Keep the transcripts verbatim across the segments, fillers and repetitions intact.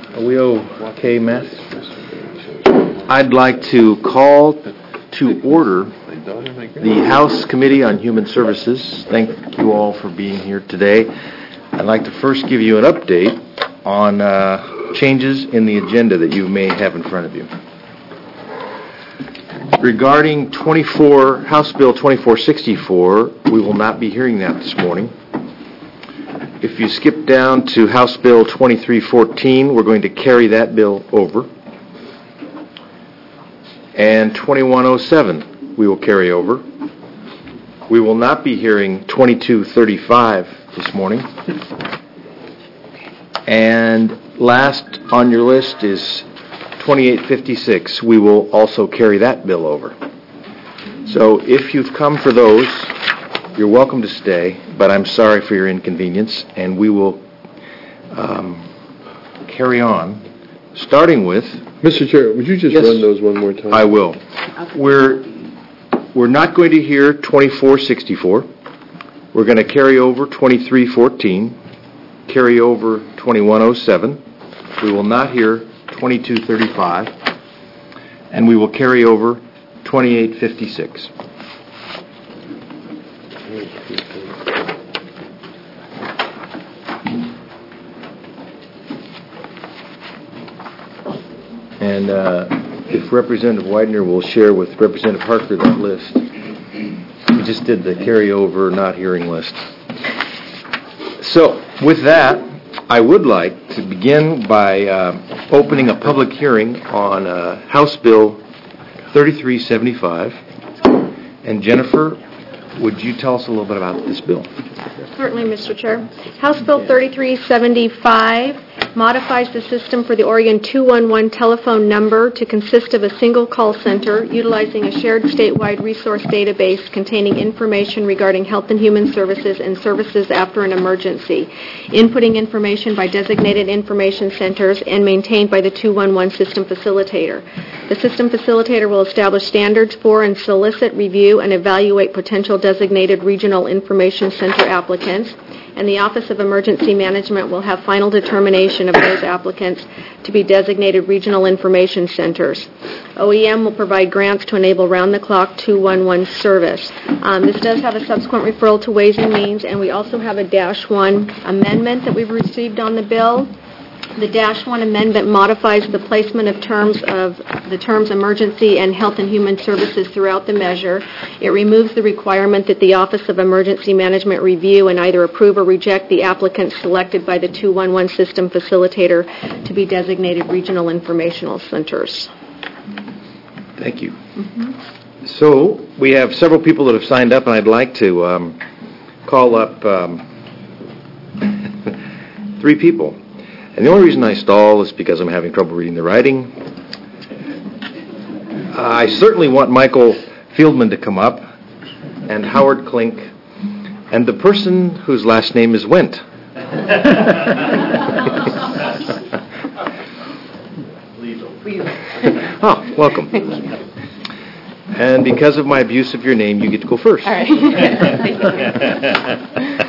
Are we okay, Matt? I'd like to call to order the House Committee on Human Services. Thank you all for being here today. I'd like to first give you an update on uh, changes in the agenda that you may have in front of you. Regarding twenty-four House Bill twenty-four sixty-four, we will not be hearing that this morning. If you skip down to House Bill twenty-three fourteen, we're going to carry that bill over. And twenty-one oh seven, we will carry over. We will not be hearing twenty-two thirty-five this morning. And last on your list is twenty-eight fifty-six. We will also carry that bill over. So if you've come for those, you're welcome to stay, but I'm sorry for your inconvenience, and we will um, carry on, starting with... Mister Chair, would you just yes, run those one more time? I will. We're, we're not going to hear twenty-four sixty-four. We're going to carry over twenty-three fourteen, carry over twenty-one oh seven. We will not hear twenty-two thirty-five, and we will carry over twenty-eight fifty-six. And uh, if Representative Widener will share with Representative Harker that list. We just did the carryover not hearing list. So with that, I would like to begin by uh, opening a public hearing on uh, House Bill thirty-three seventy-five. And Jennifer, would you tell us a little bit about this bill? Certainly, Mister Chair. House Bill thirty-three seventy-five modifies the system for the Oregon two one one telephone number to consist of a single call center utilizing a shared statewide resource database containing information regarding health and human services and services after an emergency, inputting information by designated information centers and maintained by the two one one system facilitator. The system facilitator will establish standards for and solicit, review, and evaluate potential designated regional information center applicants, and the Office of Emergency Management will have final determination of those applicants to be designated regional information centers. O E M will provide grants to enable round-the-clock two one one service. Um, this does have a subsequent referral to Ways and Means, and we also have a Dash one amendment that we've received on the bill. The Dash one amendment modifies the placement of terms of the terms emergency and health and human services throughout the measure. It removes the requirement that the Office of Emergency Management review and either approve or reject the applicants selected by the two one one system facilitator to be designated regional informational centers. Thank you. Mm-hmm. So we have several people that have signed up, and I'd like to um, call up um, three people. And the only reason I stall is because I'm having trouble reading the writing. Uh, I certainly want Michael Fieldman to come up, and Howard Klink, and the person whose last name is Wendt. Oh, welcome. And because of my abuse of your name, you get to go first. All right.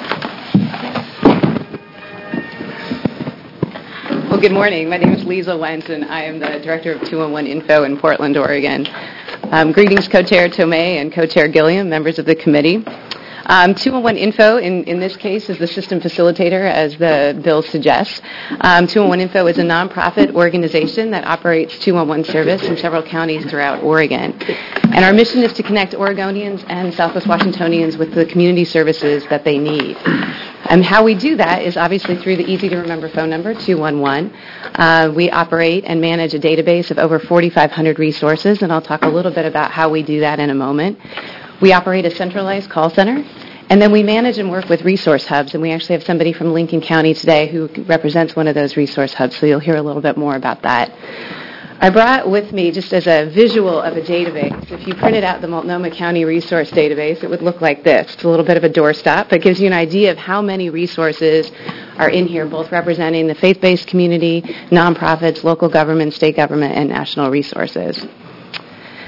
Well, good morning. My name is Lisa Wendt, and I am the Director of two one one Info in Portland, Oregon. Um, greetings, Co-Chair Tomei and Co-Chair Gilliam, members of the committee. Um, two one one Info, in, in this case, is the system facilitator, as the bill suggests. Um, two one one Info is a nonprofit organization that operates two one one service in several counties throughout Oregon. And our mission is to connect Oregonians and Southwest Washingtonians with the community services that they need. And how we do that is obviously through the easy-to-remember phone number, two one one. Uh, we operate and manage a database of over forty-five hundred resources, and I'll talk a little bit about how we do that in a moment. We operate a centralized call center, and then we manage and work with resource hubs, and we actually have somebody from Lincoln County today who represents one of those resource hubs, so you'll hear a little bit more about that. I brought with me, just as a visual of a database, if you printed out the Multnomah County Resource Database, it would look like this. It's a little bit of a doorstop, but it gives you an idea of how many resources are in here, both representing the faith-based community, nonprofits, local government, state government, and national resources.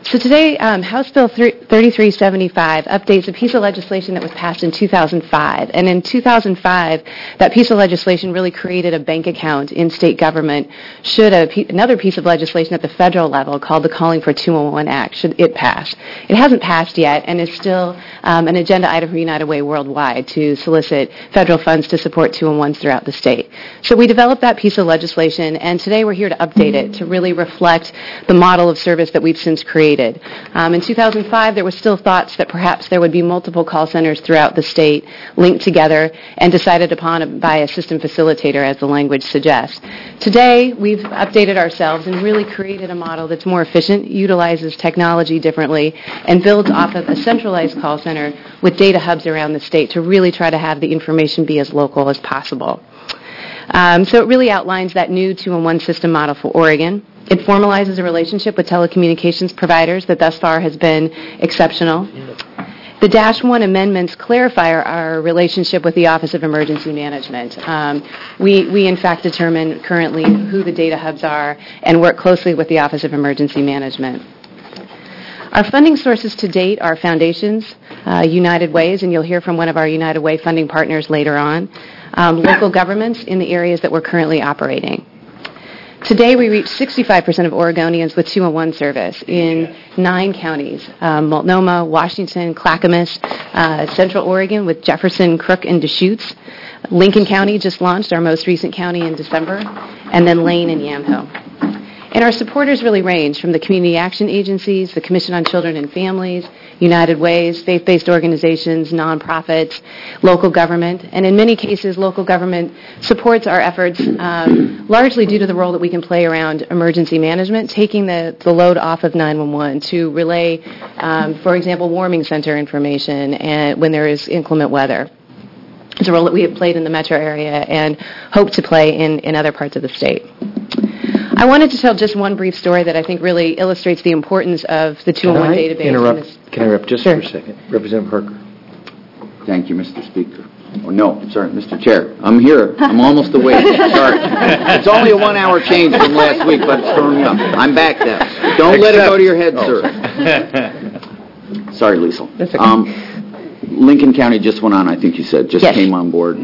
So today, um, House Bill thirty-three seventy-five updates a piece of legislation that was passed in two thousand five. And in two thousand five, that piece of legislation really created a bank account in state government should a pe- another piece of legislation at the federal level called the Calling for two one one Act, should it pass. It hasn't passed yet and is still um, an agenda item for United Way Worldwide to solicit federal funds to support two one ones throughout the state. So we developed that piece of legislation, and today we're here to update it to really reflect the model of service that we've since created. Um, in two thousand five, there were still thoughts that perhaps there would be multiple call centers throughout the state linked together and decided upon by a system facilitator, as the language suggests. Today, we've updated ourselves and really created a model that's more efficient, utilizes technology differently, and builds off of a centralized call center with data hubs around the state to really try to have the information be as local as possible. Um, so it really outlines that new two one one system model for Oregon. It formalizes a relationship with telecommunications providers that thus far has been exceptional. The Dash one amendments clarify our, our relationship with the Office of Emergency Management. Um, we, we, in fact, determine currently who the data hubs are and work closely with the Office of Emergency Management. Our funding sources to date are foundations, uh, United Ways, and you'll hear from one of our United Way funding partners later on, um, local governments in the areas that we're currently operating. Today, we reach sixty-five percent of Oregonians with two one one service in nine counties, um, Multnomah, Washington, Clackamas, uh, Central Oregon with Jefferson, Crook, and Deschutes. Lincoln County just launched, our most recent county, in December, and then Lane and Yamhill. And our supporters really range from the community action agencies, the Commission on Children and Families, United Ways, faith-based organizations, nonprofits, local government. And in many cases, local government supports our efforts um, largely due to the role that we can play around emergency management, taking the, the load off of nine one one to relay, um, for example, warming center information and when there is inclement weather. It's a role that we have played in the metro area and hope to play in, in other parts of the state. I wanted to tell just one brief story that I think really illustrates the importance of the two one one database. Interrupt, can I interrupt just Sure. for a second? Representative Harker. Thank you, Mister Speaker. Oh, no, sorry, Mister Chair. I'm here. I'm almost awake. Sorry. It's only a one-hour change from last week, but it's throwing me up. I'm back now. Don't let it go to your head, Oh. sir. Sorry, Liesl. That's okay. Um, Lincoln County just went on, I think you said, just Yes. came on board.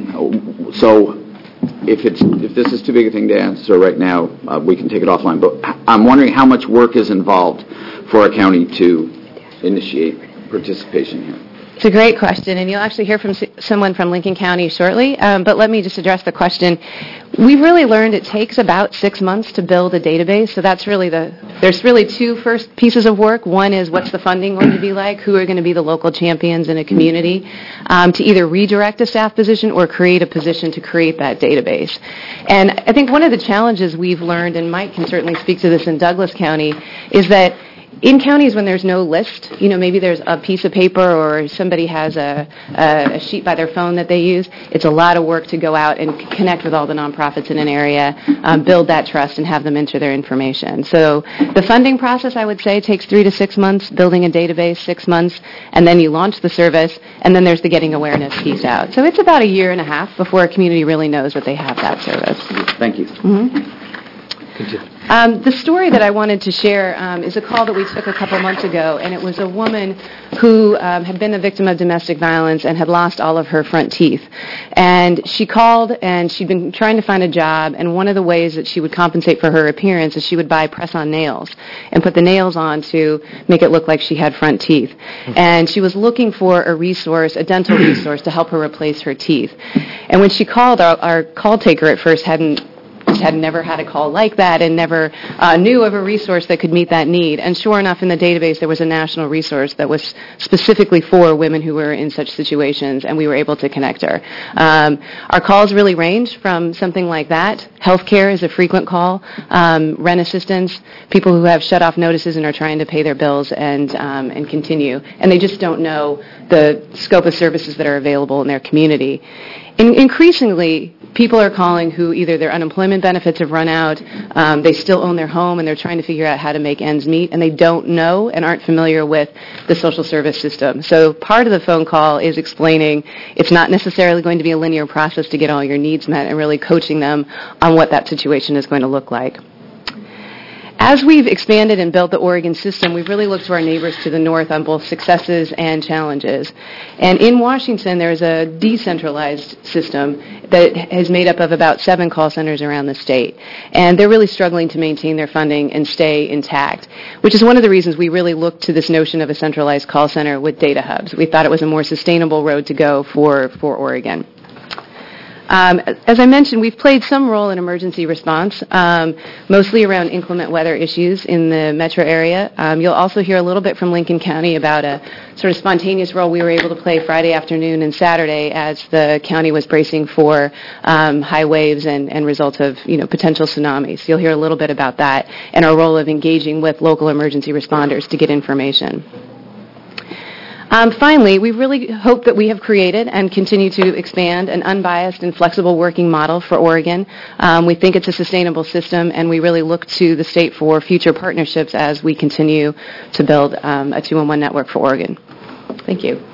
So if it's if this is too big a thing to answer right now, uh, we can take it offline. But I'm wondering how much work is involved for a county to initiate participation here. It's a great question, and you'll actually hear from s- someone from Lincoln County shortly. Um, but let me just address the question. We've really learned it takes about six months to build a database. So that's really the. There's really two first pieces of work. One is what's the funding going to be like? Who are going to be the local champions in a community um, to either redirect a staff position or create a position to create that database? And I think one of the challenges we've learned, and Mike can certainly speak to this in Douglas County, is that in counties when there's no list, you know, maybe there's a piece of paper or somebody has a, a, a sheet by their phone that they use, it's a lot of work to go out and c- connect with all the nonprofits in an area, um, build that trust, and have them enter their information. So the funding process, I would say, takes three to six months, building a database, six months, and then you launch the service, and then there's the getting awareness piece out. So it's about a year and a half before a community really knows that they have that service. Thank you. Mm-hmm. Um, the story that I wanted to share um, is a call that we took a couple months ago, and it was a woman who um, had been a victim of domestic violence and had lost all of her front teeth. And she called, and she'd been trying to find a job, and one of the ways that she would compensate for her appearance is she would buy press-on nails and put the nails on to make it look like she had front teeth. And she was looking for a resource, a dental resource, to help her replace her teeth. And when she called, our, our call taker at first hadn't had never had a call like that and never uh, knew of a resource that could meet that need. And sure enough, in the database, there was a national resource that was specifically for women who were in such situations, and we were able to connect her. Um, our calls really range from something like that. Healthcare is a frequent call. Um, rent assistance, people who have shut-off notices and are trying to pay their bills and um, and continue, and they just don't know the scope of services that are available in their community. In- increasingly, people are calling who either their unemployment benefits have run out, um, they still own their home, and they're trying to figure out how to make ends meet, and they don't know and aren't familiar with the social service system. So part of the phone call is explaining it's not necessarily going to be a linear process to get all your needs met, and really coaching them on what that situation is going to look like. As we've expanded and built the Oregon system, we've really looked to our neighbors to the north on both successes and challenges. And in Washington, there's a decentralized system that is made up of about seven call centers around the state. And they're really struggling to maintain their funding and stay intact, which is one of the reasons we really looked to this notion of a centralized call center with data hubs. We thought it was a more sustainable road to go for, for Oregon. Um, as I mentioned, we've played some role in emergency response, um, mostly around inclement weather issues in the metro area. Um, you'll also hear a little bit from Lincoln County about a sort of spontaneous role we were able to play Friday afternoon and Saturday as the county was bracing for um, high waves and, and results of, you know, potential tsunamis. You'll hear a little bit about that and our role of engaging with local emergency responders to get information. Um, finally, we really hope that we have created and continue to expand an unbiased and flexible working model for Oregon. Um, we think it's a sustainable system, and we really look to the state for future partnerships as we continue to build um, a two one one network for Oregon. Thank you.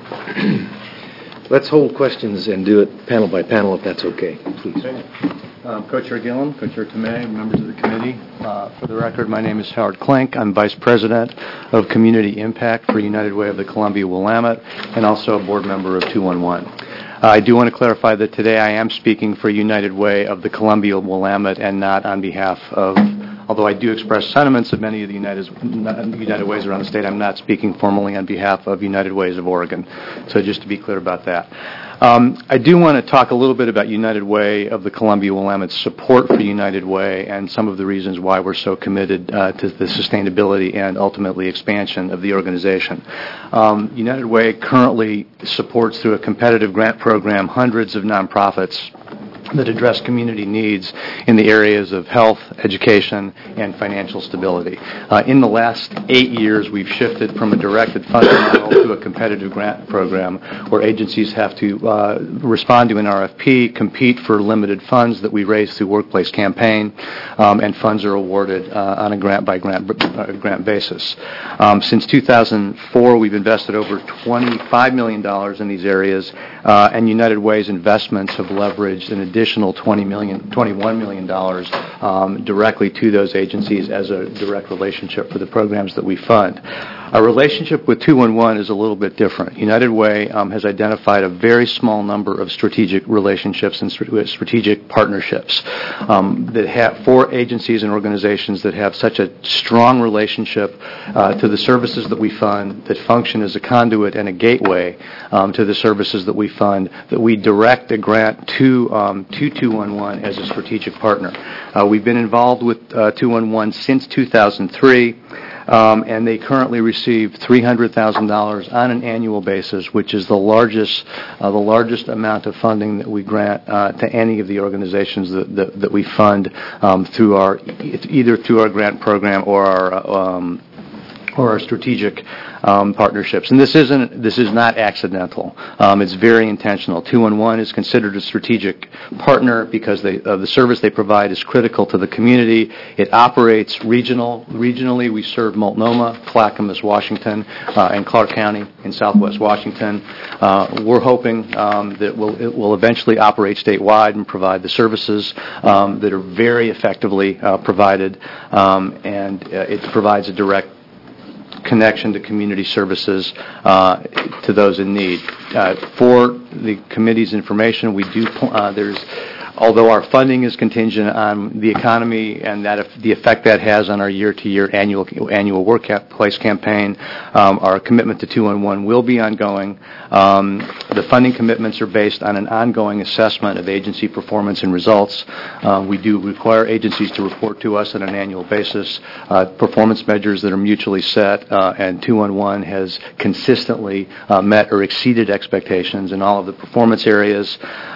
Let's hold questions and do it panel by panel, if that's okay, please. Um, Co-Chair Gillum, Co-Chair Tomei, members of the committee. Uh, for the record, my name is Howard Klink. I'm Vice President of Community Impact for United Way of the Columbia-Willamette and also a board member of two one one. Uh, I do want to clarify that today I am speaking for United Way of the Columbia-Willamette and not on behalf of, although I do express sentiments of many of the United, United Ways around the state, I'm not speaking formally on behalf of United Ways of Oregon. So just to be clear about that. Um, I do want to talk a little bit about United Way of the Columbia-Willamette's support for United Way and some of the reasons why we're so committed uh, to the sustainability and ultimately expansion of the organization. Um, United Way currently supports through a competitive grant program hundreds of nonprofits that address community needs in the areas of health, education, and financial stability. Uh, in the last eight years, we've shifted from a directed funding model to a competitive grant program where agencies have to uh, respond to an R F P, compete for limited funds that we raise through Workplace Campaign, um, and funds are awarded uh, on a grant-by-grant uh, grant basis. Um, since two thousand four, we've invested over twenty-five million dollars in these areas, uh, and United Way's investments have leveraged an additional twenty million, twenty-one million dollars um, directly to those agencies as a direct relationship for the programs that we fund. Our relationship with two one one is a little bit different. United Way um, has identified a very small number of strategic relationships and st- strategic partnerships um, that have for agencies and organizations that have such a strong relationship uh, to the services that we fund, that function as a conduit and a gateway um, to the services that we fund, that we direct a grant to um, to two one one as a strategic partner. Uh, we've been involved with uh, two one one since two thousand three. Um, and they currently receive three hundred thousand dollars on an annual basis, which is the largest, uh, the largest amount of funding that we grant uh, to any of the organizations that that, that we fund um, through our either through our grant program or our um, or our strategic um, partnerships. And this isn't this is not accidental. Um, it's very intentional. two one one is considered a strategic partner because they, uh, the service they provide is critical to the community. It operates regional. Regionally, we serve Multnomah, Clackamas, Washington, uh, and Clark County in southwest Washington. Uh, we're hoping um, that we'll, it will eventually operate statewide and provide the services um, that are very effectively uh, provided, um, and uh, it provides a direct connection to community services uh, to those in need. Uh, for the committee's information, we do. Uh, there's, although our funding is contingent on the economy and that the effect that has on our year-to-year annual annual workplace campaign, um, our commitment to two one one will be ongoing. Um, the funding commitments are based on an ongoing assessment of agency performance and results. Uh, we do require agencies to report to us on an annual basis uh, performance measures that are mutually set, uh, and two one one has consistently uh, met or exceeded expectations in all of the performance areas.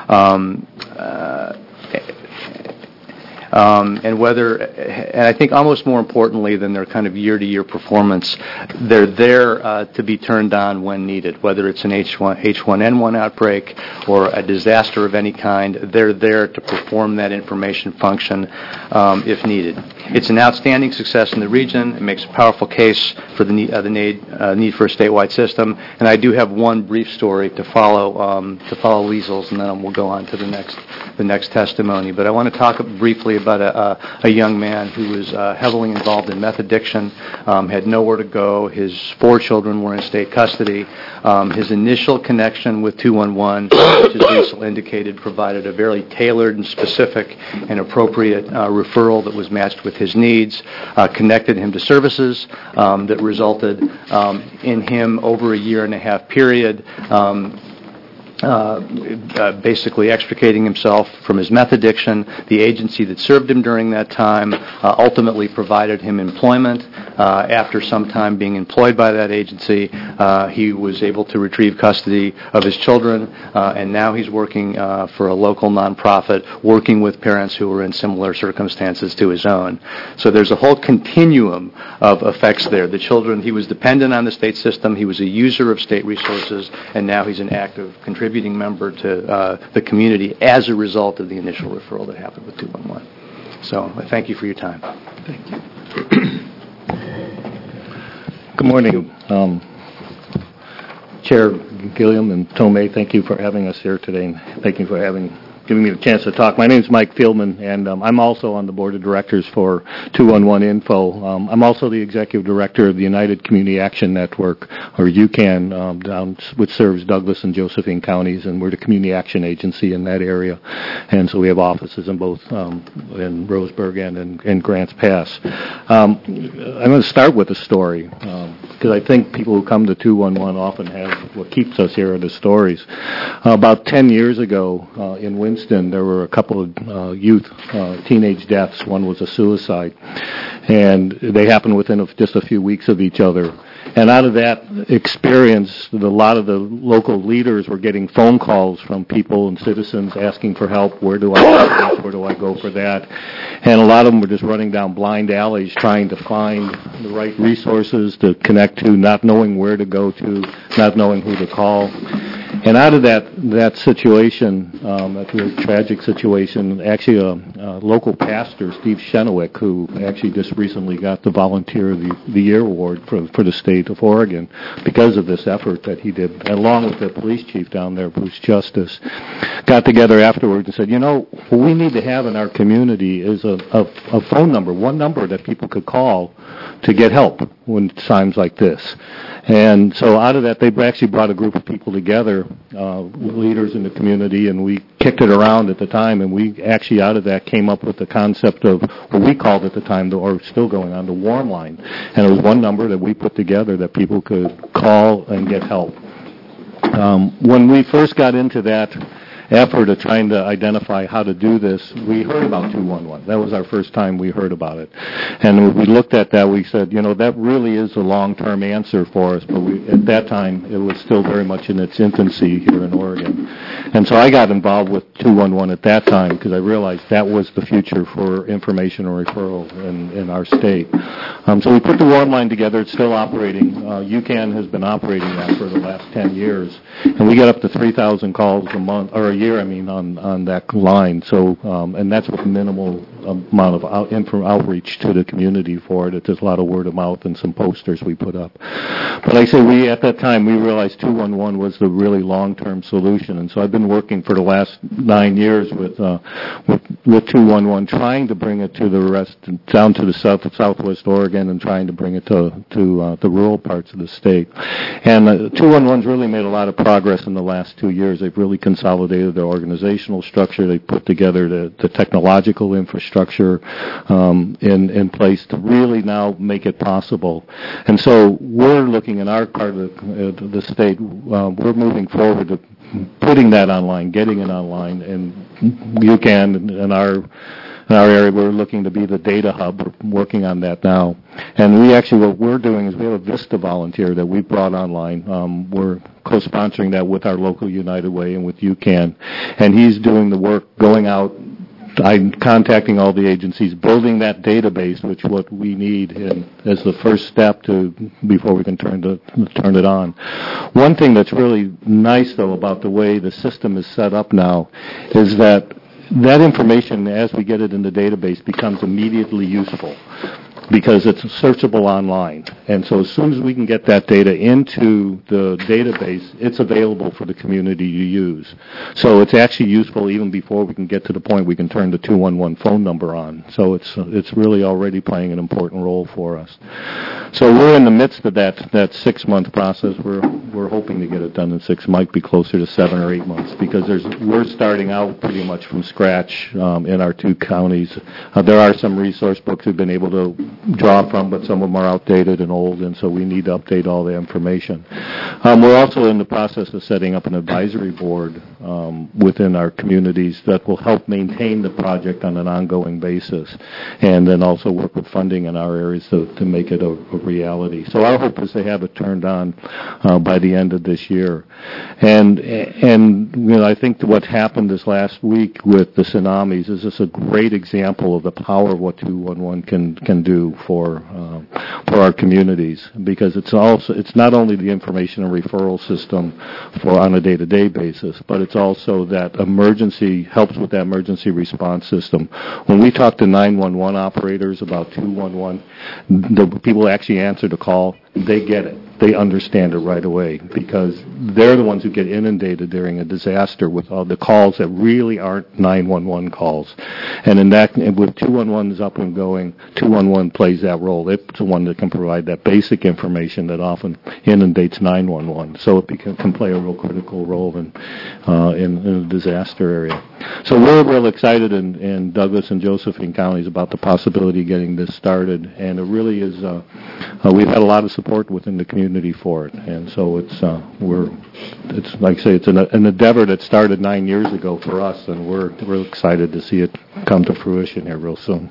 Um, uh, Um, and whether, and I think almost more importantly than their kind of year-to-year performance, they're there uh, to be turned on when needed, whether it's an H one N one outbreak or a disaster of any kind. They're there to perform that information function um, if needed. It's an outstanding success in the region. It makes a powerful case for the need, uh, the need, uh, need for a statewide system. And I do have one brief story to follow um, to follow Liesel's, and then we'll go on to the next the next testimony. But I want to talk briefly about about a, a, a young man who was uh, heavily involved in meth addiction, um, had nowhere to go. His four children were in state custody. Um, his initial connection with two one one, which as Liesl indicated, provided a very tailored and specific and appropriate uh, referral that was matched with his needs, uh, connected him to services um, that resulted um, in him over a year and a half period um, Uh, uh, basically extricating himself from his meth addiction. The agency that served him during that time uh, ultimately provided him employment. Uh, after some time being employed by that agency, uh, he was able to retrieve custody of his children, uh, and now he's working uh, for a local nonprofit, working with parents who were in similar circumstances to his own. So there's a whole continuum of effects there. The children, he was dependent on the state system, he was a user of state resources, and now he's an active contributing member to uh, the community as a result of the initial referral that happened with two one one. So I thank you for your time. Thank you. Good morning. Um, Chair Gilliam and Tomei, thank you for having us here today, and thank you for having giving me the chance to talk. My name is Mike Fieldman, and um, I'm also on the board of directors for two one one Info. Um, I'm also the executive director of the United Community Action Network, or U CAN, um, down, which serves Douglas and Josephine counties, and we're the community action agency in that area. And so we have offices in both um, in Roseburg and in, in Grants Pass. Um, I'm going to start with a story, um, because I think people who come to two one one often have what keeps us here are the stories. Uh, about ten years ago uh, in Winston, there were a couple of uh, youth, uh, teenage deaths. One was a suicide, and they happened within a, just a few weeks of each other. And out of that experience, a lot of the local leaders were getting phone calls from people and citizens asking for help. Where do I go for this? Where do I go for that? And a lot of them were just running down blind alleys trying to find the right resources to connect to, not knowing where to go to, not knowing who to call. And out of that that situation, um, that really tragic situation, actually a, a local pastor, Steve Shenowick, who actually just recently got the Volunteer of the, the Year award for, for the state of Oregon because of this effort that he did, along with the police chief down there, Bruce Justice, got together afterwards and said, you know, what we need to have in our community is a, a, a phone number, one number that people could call to get help when times like this. And so out of that, they actually brought a group of people together, uh, leaders in the community, and we kicked it around at the time, and we actually out of that came up with the concept of what we called at the time, the, or still going on, the Warm Line. And it was one number that we put together that people could call and get help. Um, when we first got into that effort of trying to identify how to do this, we heard about two one one. That was our first time we heard about it. And when we looked at that, we said, you know, that really is a long-term answer for us, but we, at that time, it was still very much in its infancy here in Oregon. And so I got involved with two one one at that time because I realized that was the future for information and referral in, in our state. Um, so we put the Warm Line together. It's still operating. Uh, U CAN has been operating that for the last ten years. And we get up to three thousand calls a month, or a year, I mean, on, on that line. So, um, and that's with minimal amount of out, info, outreach to the community for it. It's just a lot of word of mouth and some posters we put up. But like I say, we, at that time, we realized two one one was the really long-term solution. And so I've been working for the last nine years with, uh, with, with two one one, trying to bring it to the rest, down to the south of southwest Oregon, and trying to bring it to, to uh, the rural parts of the state. And uh, two one one's really made a lot of progress in the last two years. They've really consolidated their organizational structure. They put together the, the technological infrastructure um, in, in place to really now make it possible. And so we're looking in our part of the, uh, the state, uh, we're moving forward to putting that online, getting it online, and U CAN and, and our in our area, we're looking to be the data hub. We're working on that now. And we actually, what we're doing is we have a VISTA volunteer that we brought online. Um, we're co-sponsoring that with our local United Way and with U CAN. And he's doing the work, going out, I'm contacting all the agencies, building that database, which what we need in, as the first step to before we can turn to turn it on. One thing that's really nice, though, about the way the system is set up now is that that information, as we get it in the database, becomes immediately useful. because it's searchable online. And so as soon as we can get that data into the database, it's available for the community to use. So it's actually useful even before we can get to the point we can turn the two one one phone number on. So it's it's really already playing an important role for us. So we're in the midst of that that six-month process. We're we're hoping to get it done in six, might be closer to seven or eight months, because there's we're starting out pretty much from scratch um, in our two counties. Uh, there are some resource books we've been able to draw from, but some of them are outdated and old, and so we need to update all the information. Um, we're also in the process of setting up an advisory board um, within our communities that will help maintain the project on an ongoing basis, and then also work with funding in our areas to, to make it a, a reality. So our hope is to have it turned on uh, by the end of this year. And, and you know, I think that what happened this last week with the tsunamis is just a great example of the power of what two one one can, can do for, uh, for our communities, because it's also, it's not only the information and referral system for on a day-to-day basis, but it's also that emergency, helps with that emergency response system. When we talk to nine one one operators about two one one, the people actually answer the call, they get it. They understand it right away, because they're the ones who get inundated during a disaster with all the calls that really aren't nine one one calls. And in that, with two one one is up and going, two one one plays that role. It's the one that can provide that basic information that often inundates nine one one. So it can, can play a real critical role in, uh, in, in a disaster area. So we're real excited in, in Douglas and Josephine counties about the possibility of getting this started. And it really is, uh, uh, we've had a lot of support within the community for it, and so it's uh, we're it's like I say it's an, an endeavor that started nine years ago for us, and we're real excited to see it come to fruition here real soon.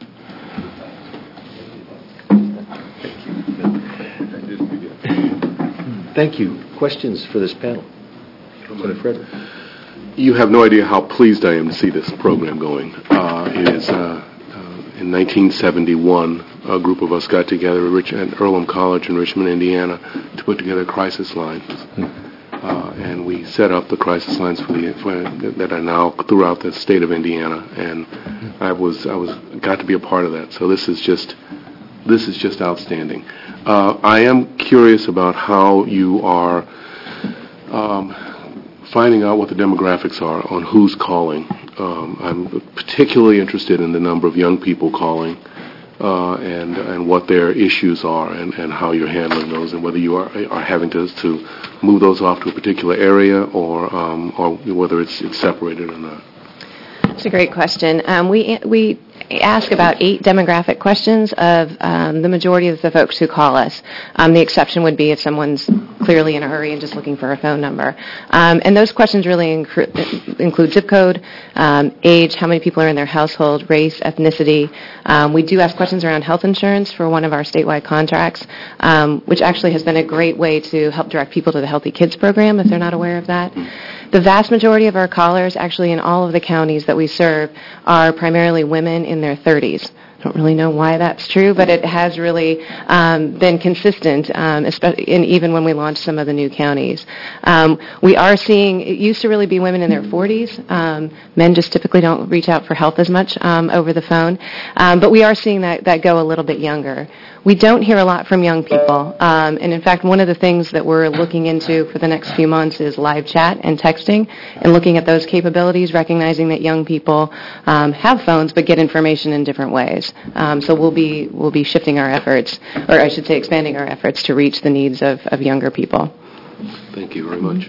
Thank you. Questions for this panel? Senator Frederick. You have no idea how pleased I am to see this program going. Uh, it is uh, uh, in nineteen seventy-one. A group of us got together at, Rich- at Earlham College in Richmond, Indiana, to put together crisis lines. Uh, and we set up the crisis lines for the, for, that are now throughout the state of Indiana. And I was I was got to be a part of that. So this is just this is just outstanding. Uh, I am curious about how you are um, finding out what the demographics are on who's calling. Um, I'm particularly interested in the number of young people calling. Uh, and and what their issues are, and, and how you're handling those, and whether you are are having to to move those off to a particular area, or um, or whether it's it's separated or not. That's a great question. Um, we we ask about eight demographic questions of um, the majority of the folks who call us. Um, the exception would be if someone's clearly in a hurry and just looking for a phone number. Um, and those questions really incru- include zip code, um, age, how many people are in their household, race, ethnicity. Um, we do ask questions around health insurance for one of our statewide contracts, um, which actually has been a great way to help direct people to the Healthy Kids program if they're not aware of that. The vast majority of our callers, actually in all of the counties that we serve, are primarily women in their thirties. I don't really know why that's true, but it has really um, been consistent, um, especially in, even when we launched some of the new counties. Um, we are seeing, it used to really be women in their forties. Um, men just typically don't reach out for help as much um, over the phone. Um, but we are seeing that, that go a little bit younger. We don't hear a lot from young people. Um, and in fact, one of the things that we're looking into for the next few months is live chat and texting, and looking at those capabilities, recognizing that young people um, have phones but get information in different ways. Um, so we'll be we'll be shifting our efforts, or I should say expanding our efforts to reach the needs of, of younger people. Thank you very much.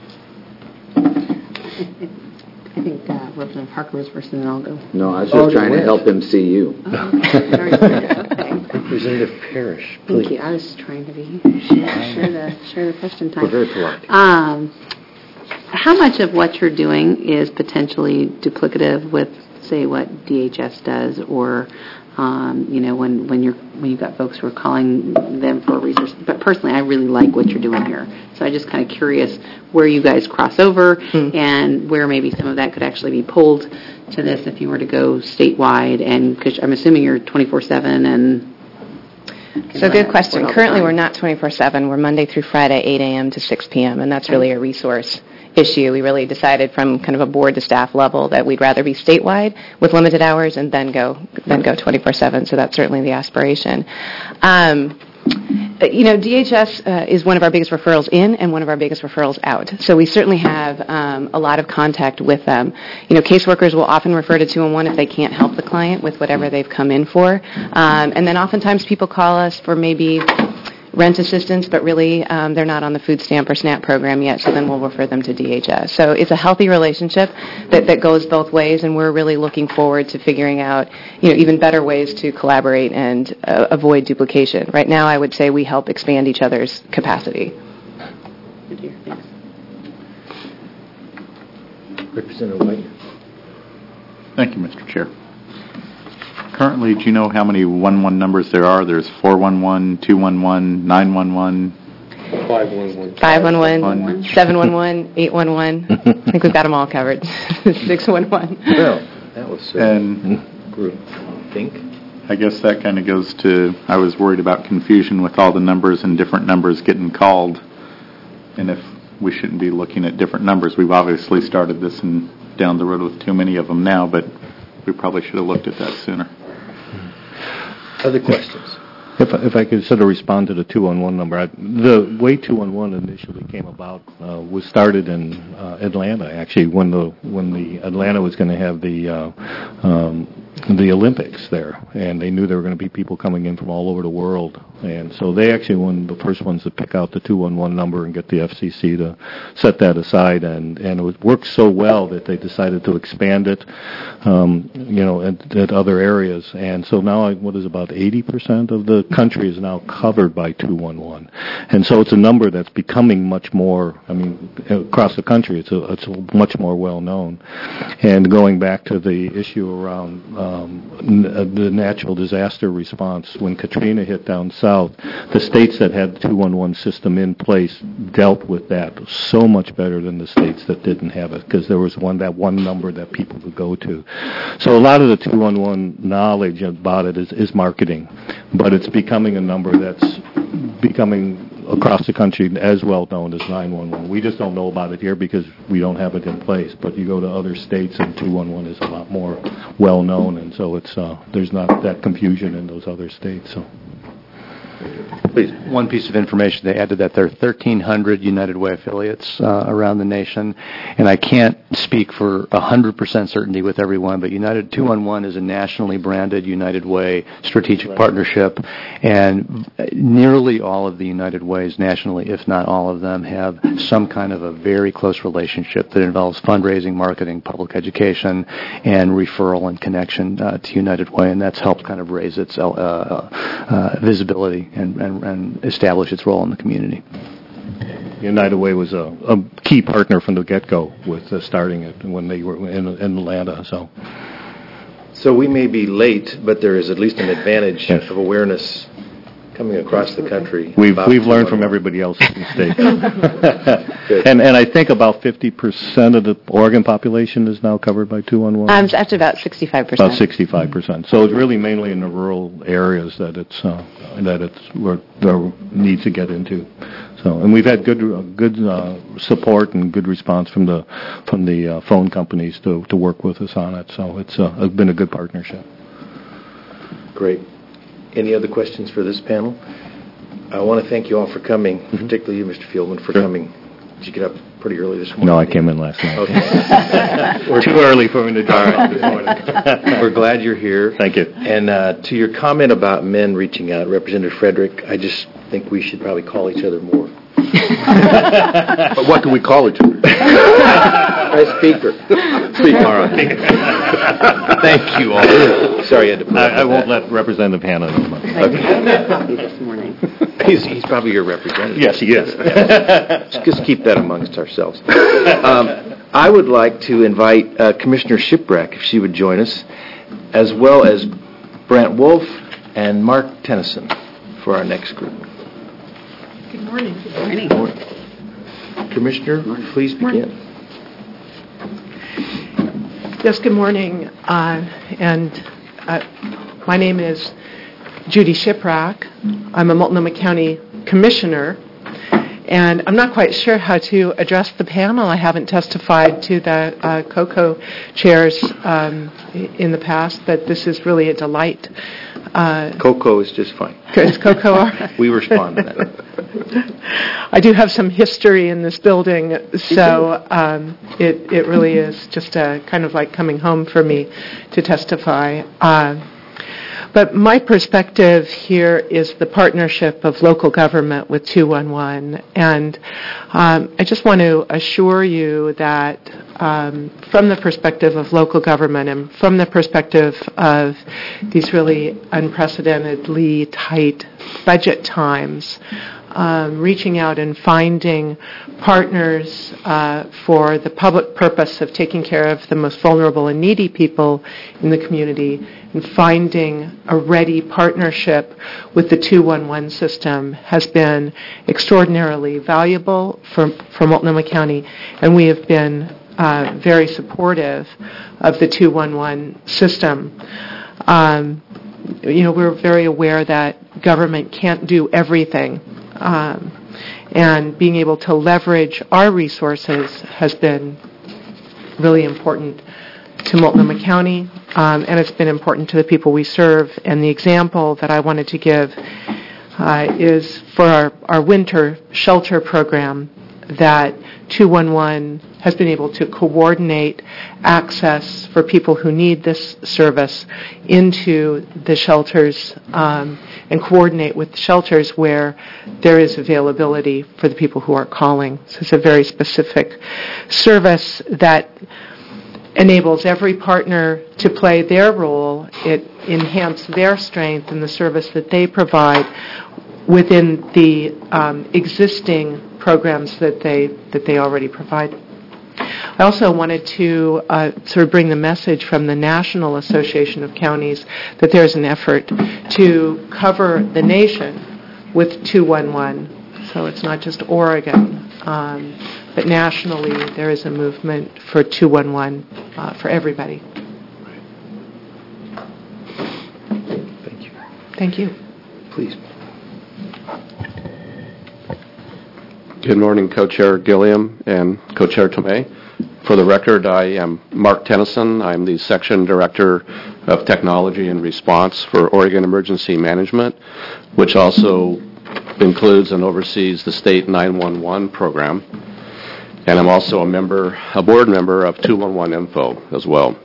I think uh, Representative Parker was first, and then I'll go. No, I was just Oh, trying to yes. help him see you. Oh, okay. Very good. Okay. Representative Parrish, Thank please. you. I was trying to be share, share the share the question time. We're very polite. Um, how much of what you're doing is potentially duplicative with, say, what D H S does, or um, you know, when when you're when you've got folks who are calling them for research? But personally, I really like what you're doing here. So I'm just kind of curious where you guys cross over, Mm. and where maybe some of that could actually be pulled to this if you were to go statewide. And because I'm assuming you're twenty-four seven and. So good question. All the Currently, time. we're not twenty-four seven. We're Monday through Friday, eight a.m. to six p.m., and that's really a resource issue, we really decided from kind of a board to staff level that we'd rather be statewide with limited hours and then go then go twenty-four seven. So that's certainly the aspiration. Um, You know, D H S uh, is one of our biggest referrals in and one of our biggest referrals out. So we certainly have um, a lot of contact with them. You know, caseworkers will often refer to two one one if they can't help the client with whatever they've come in for. Um, and then oftentimes people call us for maybe rent assistance, but really um, they're not on the food stamp or SNAP program yet, so then we'll refer them to D H S. So it's a healthy relationship that, that goes both ways, and we're really looking forward to figuring out, you know, even better ways to collaborate and uh, avoid duplication. Right now, I would say we help expand each other's capacity. Good to hear. Thanks. Representative White. Thank you, Mister Chair. Currently, do you know how many one one numbers there are? There's four one one, two one one, nine one one. five one one. five one one, seven one one, eight one one. I think we've got them all covered. six one one. Well, that was so And group think. I guess that kind of goes to, I was worried about confusion with all the numbers and different numbers getting called. And if we shouldn't be looking at different numbers. We've obviously started this and down the road with too many of them now, but we probably should have looked at that sooner. Other questions? If, if I could sort of respond to the two one one number, I, the way two one one initially came about uh, was started in uh, Atlanta, actually, when the when the Atlanta was going to have the uh, um, the Olympics there, and they knew there were going to be people coming in from all over the world, and so they actually were one of the first ones to pick out the two one one number and get the F C C to set that aside, and and it worked so well that they decided to expand it, um, you know, at, at other areas, and so now what is about eighty percent of the country is now covered by two one one, and so it's a number that's becoming much more, I mean, across the country, it's a, it's a much more well known. And going back to the issue around um, n- the natural disaster response, when Katrina hit down south, the states that had the two one one system in place dealt with that so much better than the states that didn't have it, because there was one that one number that people could go to. So a lot of the two one one knowledge about it is, is marketing, but it's becoming a number that's becoming across the country as well known as nine one one. We just don't know about it here because we don't have it in place, but you go to other states and two one one is a lot more well known, and so it's uh, there's not that confusion in those other states. So. Please. One piece of information they added that there are thirteen hundred United Way affiliates uh, around the nation, and I can't speak for one hundred percent certainty with everyone, but United two one one is a nationally branded United Way strategic right. partnership, and nearly all of the United Ways nationally, if not all of them, have some kind of a very close relationship that involves fundraising, marketing, public education, and referral and connection uh, to United Way, and that's helped kind of raise its uh, uh, visibility and, and, and establish its role in the community. United Way was a, a key partner from the get-go with uh, starting it when they were in, in Atlanta. So, so we may be late, but there is at least an advantage yes. of awareness coming across the country. We've we've learned from everybody else's mistakes. and and I think about fifty percent of the Oregon population is now covered by two one one. Um, it's after about sixty-five percent. About sixty-five percent. So it's really mainly in the rural areas that it's uh, that it's where there needs to get into. So, and we've had good uh, good uh, support and good response from the from the uh, phone companies to to work with us on it. So it's uh, it's been a good partnership. Great. Any other questions for this panel? I want to thank you all for coming, mm-hmm. particularly you, Mister Fieldman, for sure. coming. Did you get up pretty early this morning? No, I came in last night. Okay. We're too early for me to drive right. this morning. We're glad you're here. Thank you. And uh, to your comment about men reaching out, Representative Frederick, I just think we should probably call each other more. But what do we call each other? As speaker. Speaker. All right. Thank you all. Sorry, I had to put I, up I won't that. let Representative Hanna know. Okay. This morning. He's, he's probably your representative. Yes, he is. Just keep that amongst ourselves. Um, I would like to invite uh, Commissioner Shipwreck, if she would join us, as well as Brent Wolf and Mark Tennyson for our next group. Good morning. Good morning. Commissioner, please begin. Yes, good morning. Uh, and uh, my name is Judy Shiprack. I'm a Multnomah County Commissioner. And I'm not quite sure how to address the panel. I haven't testified to the uh, COCO chairs um, in the past, but this is really a delight. Uh, COCO is just fine. Is COCO all right? We respond to that. I do have some history in this building, so um, it, it really is just a, kind of like coming home for me to testify. Uh, But my perspective here is the partnership of local government with two one one. And um, I just want to assure you that um, from the perspective of local government and from the perspective of these really unprecedentedly tight budget times, Um, reaching out and finding partners uh, for the public purpose of taking care of the most vulnerable and needy people in the community, and finding a ready partnership with the two one one system has been extraordinarily valuable for, for Multnomah County, and we have been uh, very supportive of the two one one system. Um, you know, we're very aware that government can't do everything. Um, and being able to leverage our resources has been really important to Multnomah County, um, and it's been important to the people we serve. And the example that I wanted to give uh, is for our, our winter shelter program, that two one one has been able to coordinate access for people who need this service into the shelters um, and coordinate with shelters where there is availability for the people who are calling. So it's a very specific service that enables every partner to play their role. It enhances their strength in the service that they provide within the um, existing programs that they that they already provide. I also wanted to uh, sort of bring the message from the National Association of Counties that there's an effort to cover the nation with two one one. So it's not just Oregon, um, but nationally there is a movement for two one one uh, for everybody. Thank you. Thank you. Please. Good morning, Co-Chair Gilliam and Co-Chair Tomei. For the record, I am Mark Tennyson. I'm the Section Director of Technology and Response for Oregon Emergency Management, which also includes and oversees the state nine one one program. And I'm also a member, a board member of two one one Info as well.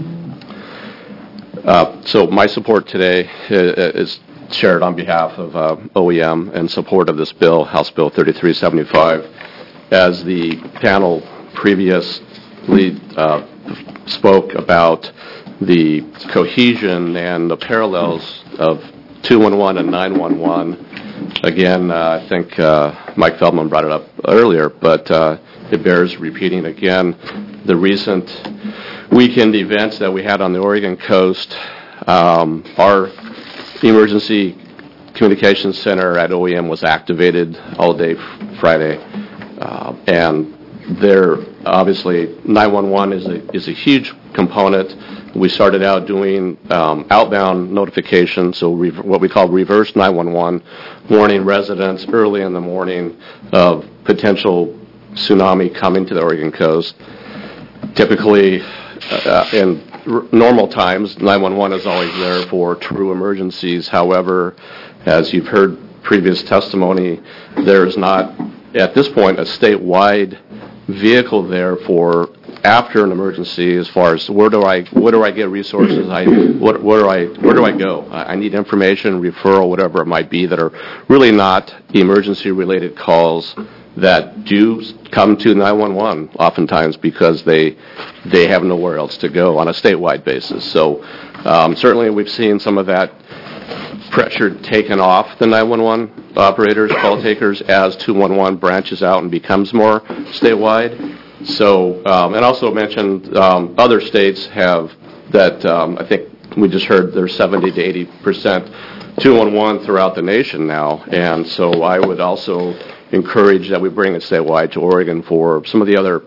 Uh, so my support today is shared on behalf of uh, O E M in support of this bill, House Bill thirty-three seventy-five. As the panel previously uh, spoke about the cohesion and the parallels of two one one and nine one one, again, uh, I think uh, Mike Feldman brought it up earlier, but uh, it bears repeating again. The recent weekend events that we had on the Oregon coast, um, our Emergency Communications Center at O E M was activated all day Friday, uh, and there obviously nine one one is a is a huge component. We started out doing um, outbound notifications, so re- what we call reverse nine one one, warning residents early in the morning of potential tsunami coming to the Oregon coast. Typically, uh, in r- normal times, nine one one is always there for true emergencies. However, as you've heard previous testimony, there is not, at this point, a statewide vehicle there for after an emergency, as far as where do I where do I get resources? I what where do I where do I go? I need information, referral, whatever it might be, that are really not emergency related calls that do come to nine one one oftentimes because they they have nowhere else to go on a statewide basis. So um, certainly we've seen some of that pressure taken off the nine one one operators, call takers, as two one one branches out and becomes more statewide. So, um, and also mentioned um, other states have that, um, I think we just heard there's seventy to eighty percent two one one throughout the nation now. And so I would also encourage that we bring it statewide to Oregon for some of the other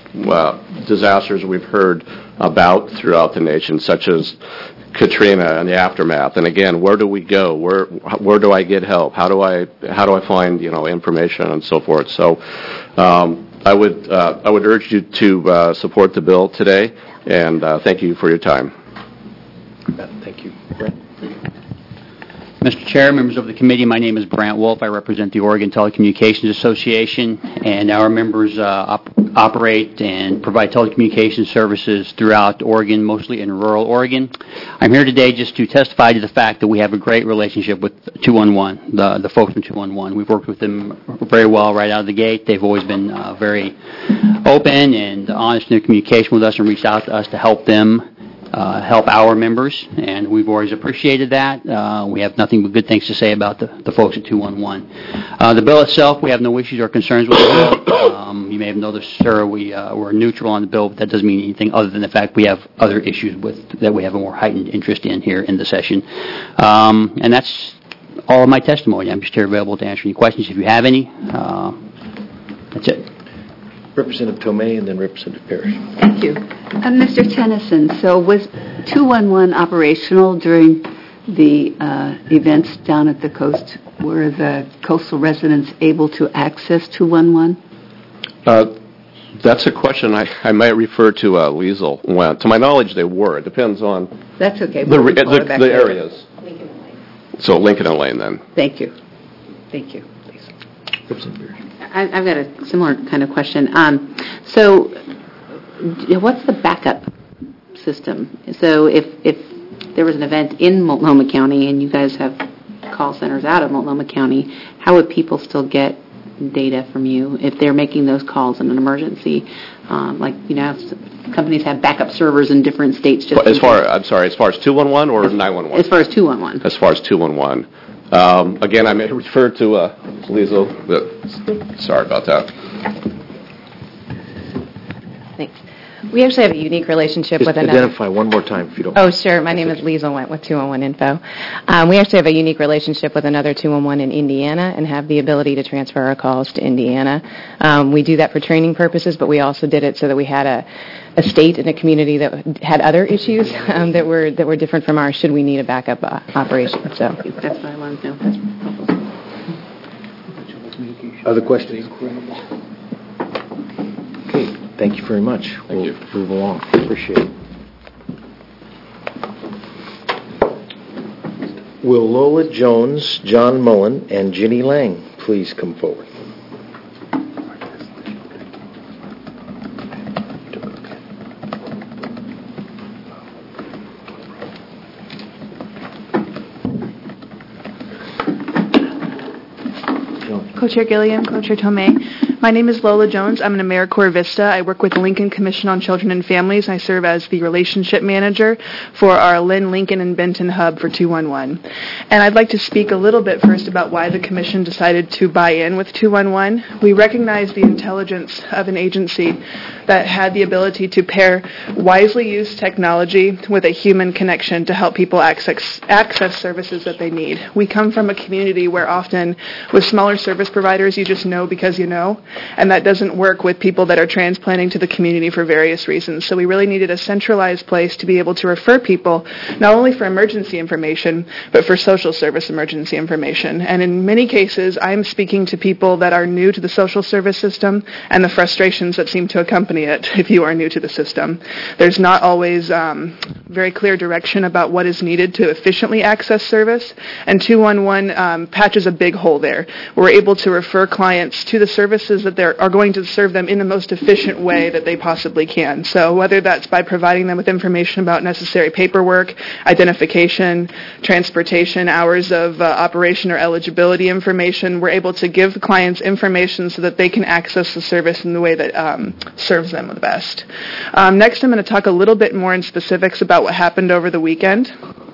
uh, disasters we've heard about throughout the nation, such as Katrina and the aftermath. And again, where do we go? Where where do I get help? How do I how do I find you know information and so forth? So um, I would uh, I would urge you to uh, support the bill today, and uh, thank you for your time. Thank you. Brent? Mister Chair, members of the committee, my name is Brant Wolf. I represent the Oregon Telecommunications Association, and our members uh, op- operate and provide telecommunications services throughout Oregon, mostly in rural Oregon. I'm here today just to testify to the fact that we have a great relationship with two one one, the, the folks from two one one. We've worked with them very well right out of the gate. They've always been uh, very open and honest in their communication with us and reached out to us to help them Uh, help our members, and we've always appreciated that. Uh, we have nothing but good things to say about the, the folks at two one one. Uh, the bill itself, we have no issues or concerns with the bill. Um, you may have noticed, sir, we, uh, we're neutral on the bill, but that doesn't mean anything other than the fact we have other issues with that we have a more heightened interest in here in the session. Um, and that's all of my testimony. I'm just here available to answer any questions if you have any. Uh, that's it. Representative Tomei and then Representative Parrish. Thank you. Uh, Mister Tennyson, so was two one one operational during the uh, events down at the coast? Were the coastal residents able to access two one one? Uh, that's a question I, I might refer to uh, Liesel. Well, to my knowledge, they were. It depends on That's okay. the, We'll the, follow the, back the later. areas. Lincoln and Lane. So Lincoln and Lane then. Thank you. Thank you. Representative Parrish. I- I've got a similar kind of question. Um, so, what's the backup system? So, if if there was an event in Multnomah County and you guys have call centers out of Multnomah County, how would people still get data from you if they're making those calls in an emergency? Um, like, you know, companies have backup servers in different states. Just As far, I'm sorry, as far as two one one or nine one one? As far as two one one. As far as two one one. Um, again, I may refer to uh, Liesel, but sorry about that. Thanks. We actually have a unique relationship Just with another... identify one more time if you don't Oh, sure. My name is Liesel Went with two one one Info. Um, we actually have a unique relationship with another two one one in Indiana and have the ability to transfer our calls to Indiana. Um, we do that for training purposes, but we also did it so that we had a, a state and a community that had other issues um, that were that were different from ours should we need a backup uh, operation. So That's what I wanted to know. That's Other questions? Okay, thank you very much. Thank we'll you. Move along. Appreciate it. Will Lola Jones, John Mullen, and Ginny Lang please come forward? Co-Chair Gilliam, Co-Chair Tomei. My name is Lola Jones. I'm an AmeriCorps Vista. I work with the Lincoln Commission on Children and Families. I serve as the relationship manager for our Lynn, Lincoln, and Benton hub for two one one. And I'd like to speak a little bit first about why the Commission decided to buy in with two one one. We recognize the intelligence of an agency that had the ability to pair wisely used technology with a human connection to help people access, access services that they need. We come from a community where often with smaller service providers, you just know because you know. And that doesn't work with people that are transplanting to the community for various reasons. So we really needed a centralized place to be able to refer people, not only for emergency information, but for social service emergency information. And in many cases, I'm speaking to people that are new to the social service system and the frustrations that seem to accompany it if you are new to the system. There's not always um, very clear direction about what is needed to efficiently access service, and two one one um, patches a big hole there. We're able to refer clients to the services that they're, are going to serve them in the most efficient way that they possibly can. So whether that's by providing them with information about necessary paperwork, identification, transportation, hours of uh, operation or eligibility information, we're able to give the clients information so that they can access the service in the way that um, serves them the best. Um, next, I'm going to talk a little bit more in specifics about what happened over the weekend.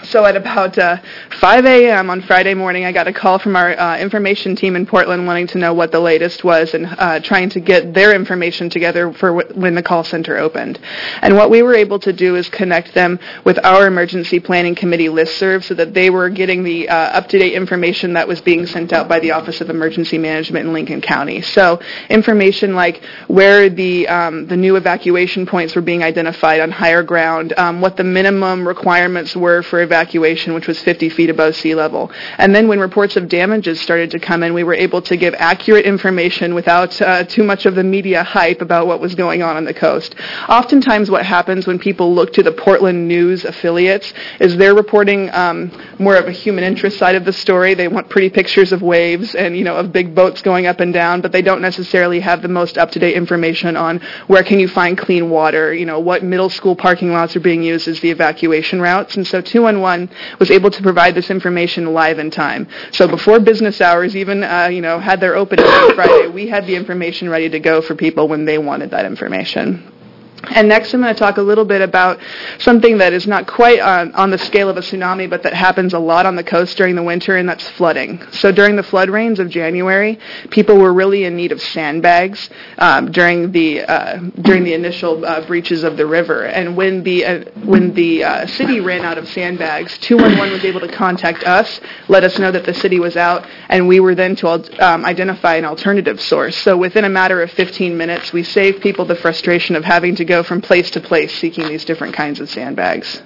So at about uh, five a.m. on Friday morning, I got a call from our uh, information team in Portland wanting to know what the latest was and uh, trying to get their information together for w- when the call center opened. And what we were able to do is connect them with our emergency planning committee listserv so that they were getting the uh, up-to-date information that was being sent out by the Office of Emergency Management in Lincoln County. So information like where the um, the new evacuation points were being identified on higher ground, um, what the minimum requirements were for evacuation, which was fifty feet above sea level. And then when reports of damages started to come in, we were able to give accurate information without uh, too much of the media hype about what was going on on the coast. Oftentimes what happens when people look to the Portland News affiliates is they're reporting um, more of a human interest side of the story. They want pretty pictures of waves and, you know, of big boats going up and down, but they don't necessarily have the most up-to-date information on where can you find clean water, you know, what middle school parking lots are being used as the evacuation routes. And so two one one was able to provide this information live in time. So before business hours even, uh, you know, had their opening on Friday, we had the information ready to go for people when they wanted that information. And next I'm going to talk a little bit about something that is not quite on, on the scale of a tsunami, but that happens a lot on the coast during the winter, and that's flooding. So during the flood rains of January, people were really in need of sandbags um, during the uh, during the initial uh, breaches of the river. And when the uh, when the uh, city ran out of sandbags, two one one was able to contact us, let us know that the city was out, and we were then to um, identify an alternative source. So within a matter of fifteen minutes, we saved people the frustration of having to go from place to place seeking these different kinds of sandbags.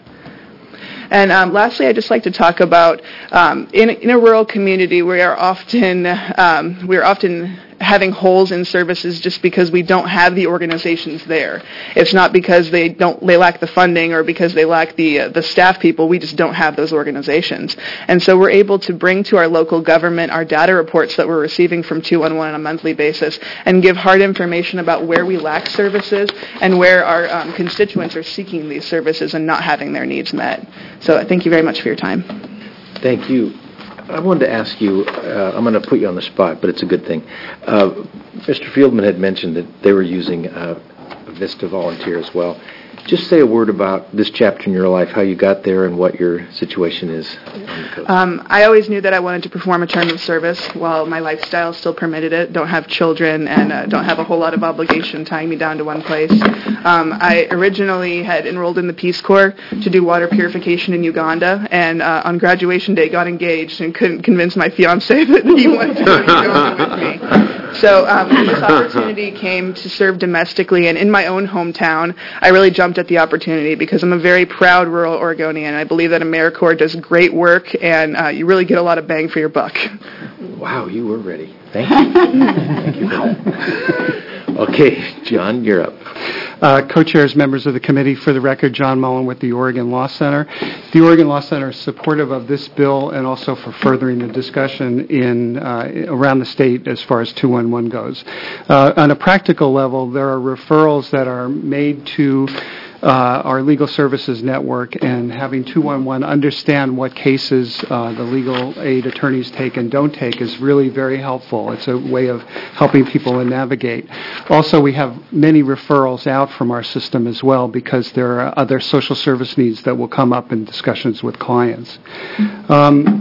And um, lastly, I'd just like to talk about um, in, in a rural community, we are often um, we are often having holes in services just because we don't have the organizations there. It's not because they don't they lack the funding or because they lack the uh, the staff people. We just don't have those organizations. And so we're able to bring to our local government our data reports that we're receiving from two one one on a monthly basis and give hard information about where we lack services and where our um, constituents are seeking these services and not having their needs met. So uh, thank you very much for your time. Thank you. I wanted to ask you, uh, I'm going to put you on the spot, but it's a good thing. Uh, Mister Fieldman had mentioned that they were using uh, Vista Volunteer as well. Just say a word about this chapter in your life, how you got there and what your situation is on the coast. Um, I always knew that I wanted to perform a term of service while my lifestyle still permitted it. Don't have children and uh, don't have a whole lot of obligation tying me down to one place. Um, I originally had enrolled in the Peace Corps to do water purification in Uganda, and uh, on graduation day got engaged and couldn't convince my fiancé that he wanted to go to Uganda with me. So um, when this opportunity came to serve domestically and in my own hometown, I really jumped at the opportunity because I'm a very proud rural Oregonian. I believe that AmeriCorps does great work, and uh, you really get a lot of bang for your buck. Wow, you were ready. Thank you. Thank you for that. Okay, John, you're up. Uh, co-chairs, members of the committee, for the record, John Mullen with the Oregon Law Center. The Oregon Law Center is supportive of this bill and also for furthering the discussion in uh, around the state as far as two one one goes. Uh, on a practical level, there are referrals that are made to Uh, our legal services network, and having two one one understand what cases uh, the legal aid attorneys take and don't take is really very helpful. It's a way of helping people navigate. Also, we have many referrals out from our system as well because there are other social service needs that will come up in discussions with clients. Um,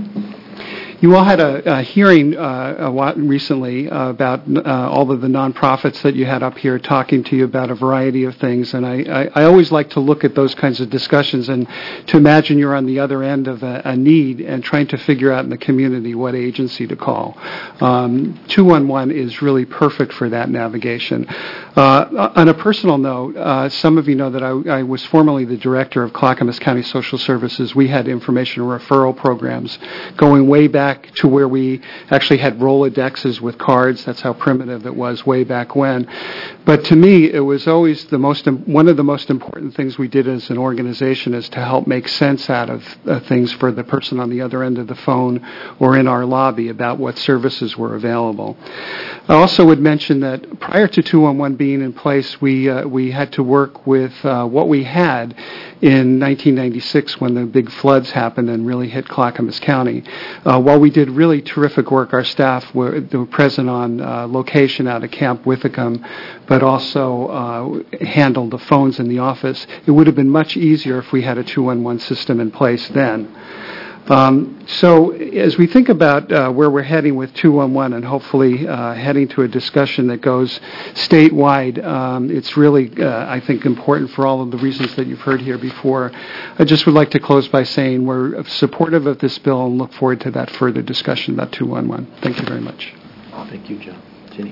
You all had a, a hearing uh, a while recently uh, about uh, all of the nonprofits that you had up here talking to you about a variety of things, and I, I, I always like to look at those kinds of discussions and to imagine you're on the other end of a, a need and trying to figure out in the community what agency to call. Um, two one one is really perfect for that navigation. Uh, on a personal note, uh, some of you know that I, I was formerly the director of Clackamas County Social Services. We had information referral programs going way back to where we actually had Rolodexes with cards. That's how primitive it was way back when. But to me, it was always the most one of the most important things we did as an organization is to help make sense out of uh, things for the person on the other end of the phone or in our lobby about what services were available. I also would mention that prior to two one one being in place, we uh, we had to work with uh, what we had in nineteen ninety-six when the big floods happened and really hit Clackamas County. Uh, while while we did really terrific work, our staff were, they were present on uh, location out at Camp Withicum, but also uh, handled the phones in the office. It would have been much easier if we had a two one one system in place then. Um, so as we think about uh, where we're heading with two one one and hopefully uh, heading to a discussion that goes statewide, um, it's really, uh, I think, important for all of the reasons that you've heard here before. I just would like to close by saying we're supportive of this bill and look forward to that further discussion about two one one. Thank you very much. Thank you, John. Ginny.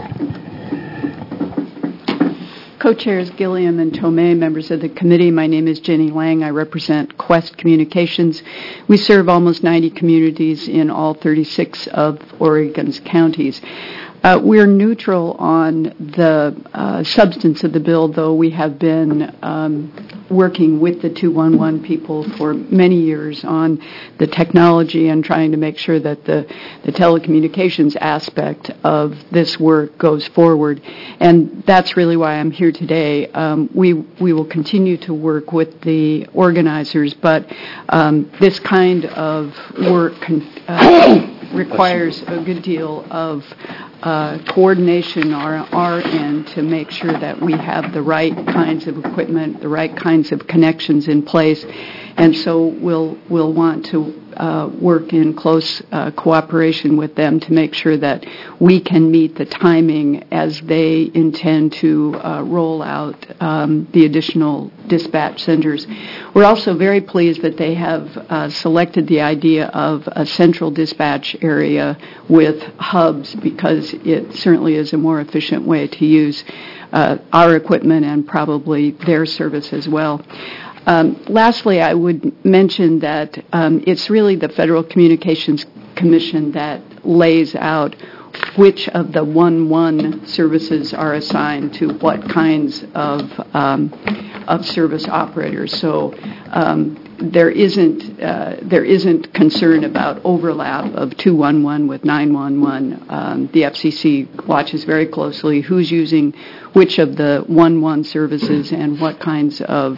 Co-chairs Gilliam and Tomei, members of the committee, my name is Jenny Lang. I represent Quest Communications. We serve almost ninety communities in all thirty-six of Oregon's counties. Uh, we're neutral on the uh, substance of the bill, though we have been um, working with the two one one people for many years on the technology and trying to make sure that the, the telecommunications aspect of this work goes forward. And that's really why I'm here today. Um, we, we will continue to work with the organizers, but um, this kind of work con- uh, requires a good deal of uh, coordination on our end to make sure that we have the right kinds of equipment, the right kinds of connections in place. And so we'll we'll want to uh, work in close uh, cooperation with them to make sure that we can meet the timing as they intend to uh, roll out um, the additional dispatch centers. We're also very pleased that they have uh, selected the idea of a central dispatch area with hubs, because it certainly is a more efficient way to use uh, our equipment and probably their service as well. Um, lastly, I would mention that um, it's really the Federal Communications Commission that lays out which of the one one services are assigned to what kinds of um, of service operators. So um, there isn't uh, there isn't concern about overlap of two one one with nine one one. Um, the F C C watches very closely who's using which of the one one services and what kinds of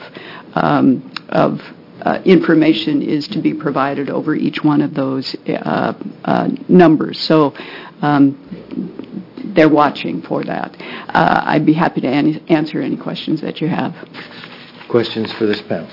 um, of uh, information is to be provided over each one of those uh, uh, numbers. So um, they're watching for that. Uh, I'd be happy to an- answer any questions that you have. Questions for this panel?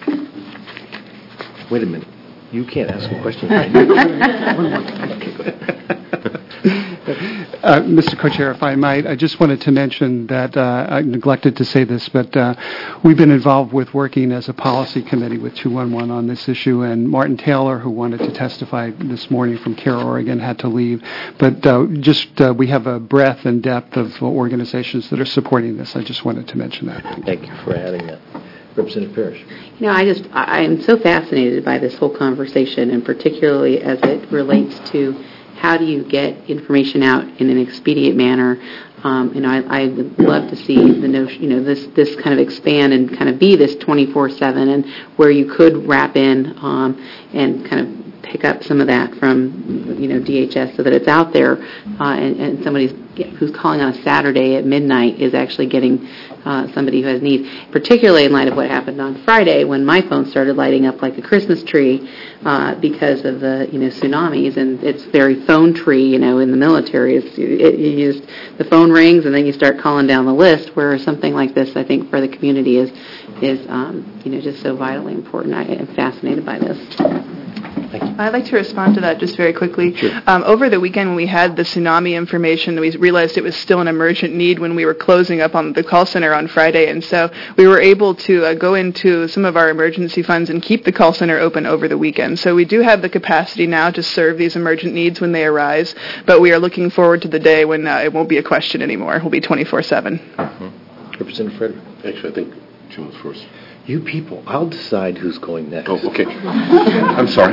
Wait a minute. You can't ask a question right now. Okay, go ahead. Uh, Mister Co-Chair, if I might, I just wanted to mention that uh, I neglected to say this, but uh, we've been involved with working as a policy committee with two one one on this issue, and Martin Taylor, who wanted to testify this morning from CARE Oregon, had to leave. But uh, just uh, we have a breadth and depth of organizations that are supporting this. I just wanted to mention that. Thank you for adding that. Representative Parrish. You know, I just, I am so fascinated by this whole conversation, and particularly as it relates to how do you get information out in an expedient manner. Um, you know, I, I would love to see the notion, you know, this, this kind of expand and kind of be this twenty-four seven, and where you could wrap in um, and kind of pick up some of that from, you know, D H S so that it's out there, uh, and, and somebody who's calling on a Saturday at midnight is actually getting uh, somebody who has needs, particularly in light of what happened on Friday when my phone started lighting up like a Christmas tree uh, because of the, you know, tsunamis, and it's very phone tree, you know, in the military. It's, it, you just, the phone rings and then you start calling down the list, where something like this, I think, for the community is, is um, you know, just so vitally important. I am fascinated by this. I'd like to respond to that just very quickly. Sure. Um, over the weekend, when we had the tsunami information, we realized it was still an emergent need when we were closing up on the call center on Friday, and so we were able to uh, go into some of our emergency funds and keep the call center open over the weekend. So we do have the capacity now to serve these emergent needs when they arise, but we are looking forward to the day when uh, it won't be a question anymore. It will be twenty-four seven. Mm-hmm. Representative Frederick. Actually, I think Jim was first. You people, I'll decide who's going next. Oh, okay. I'm sorry.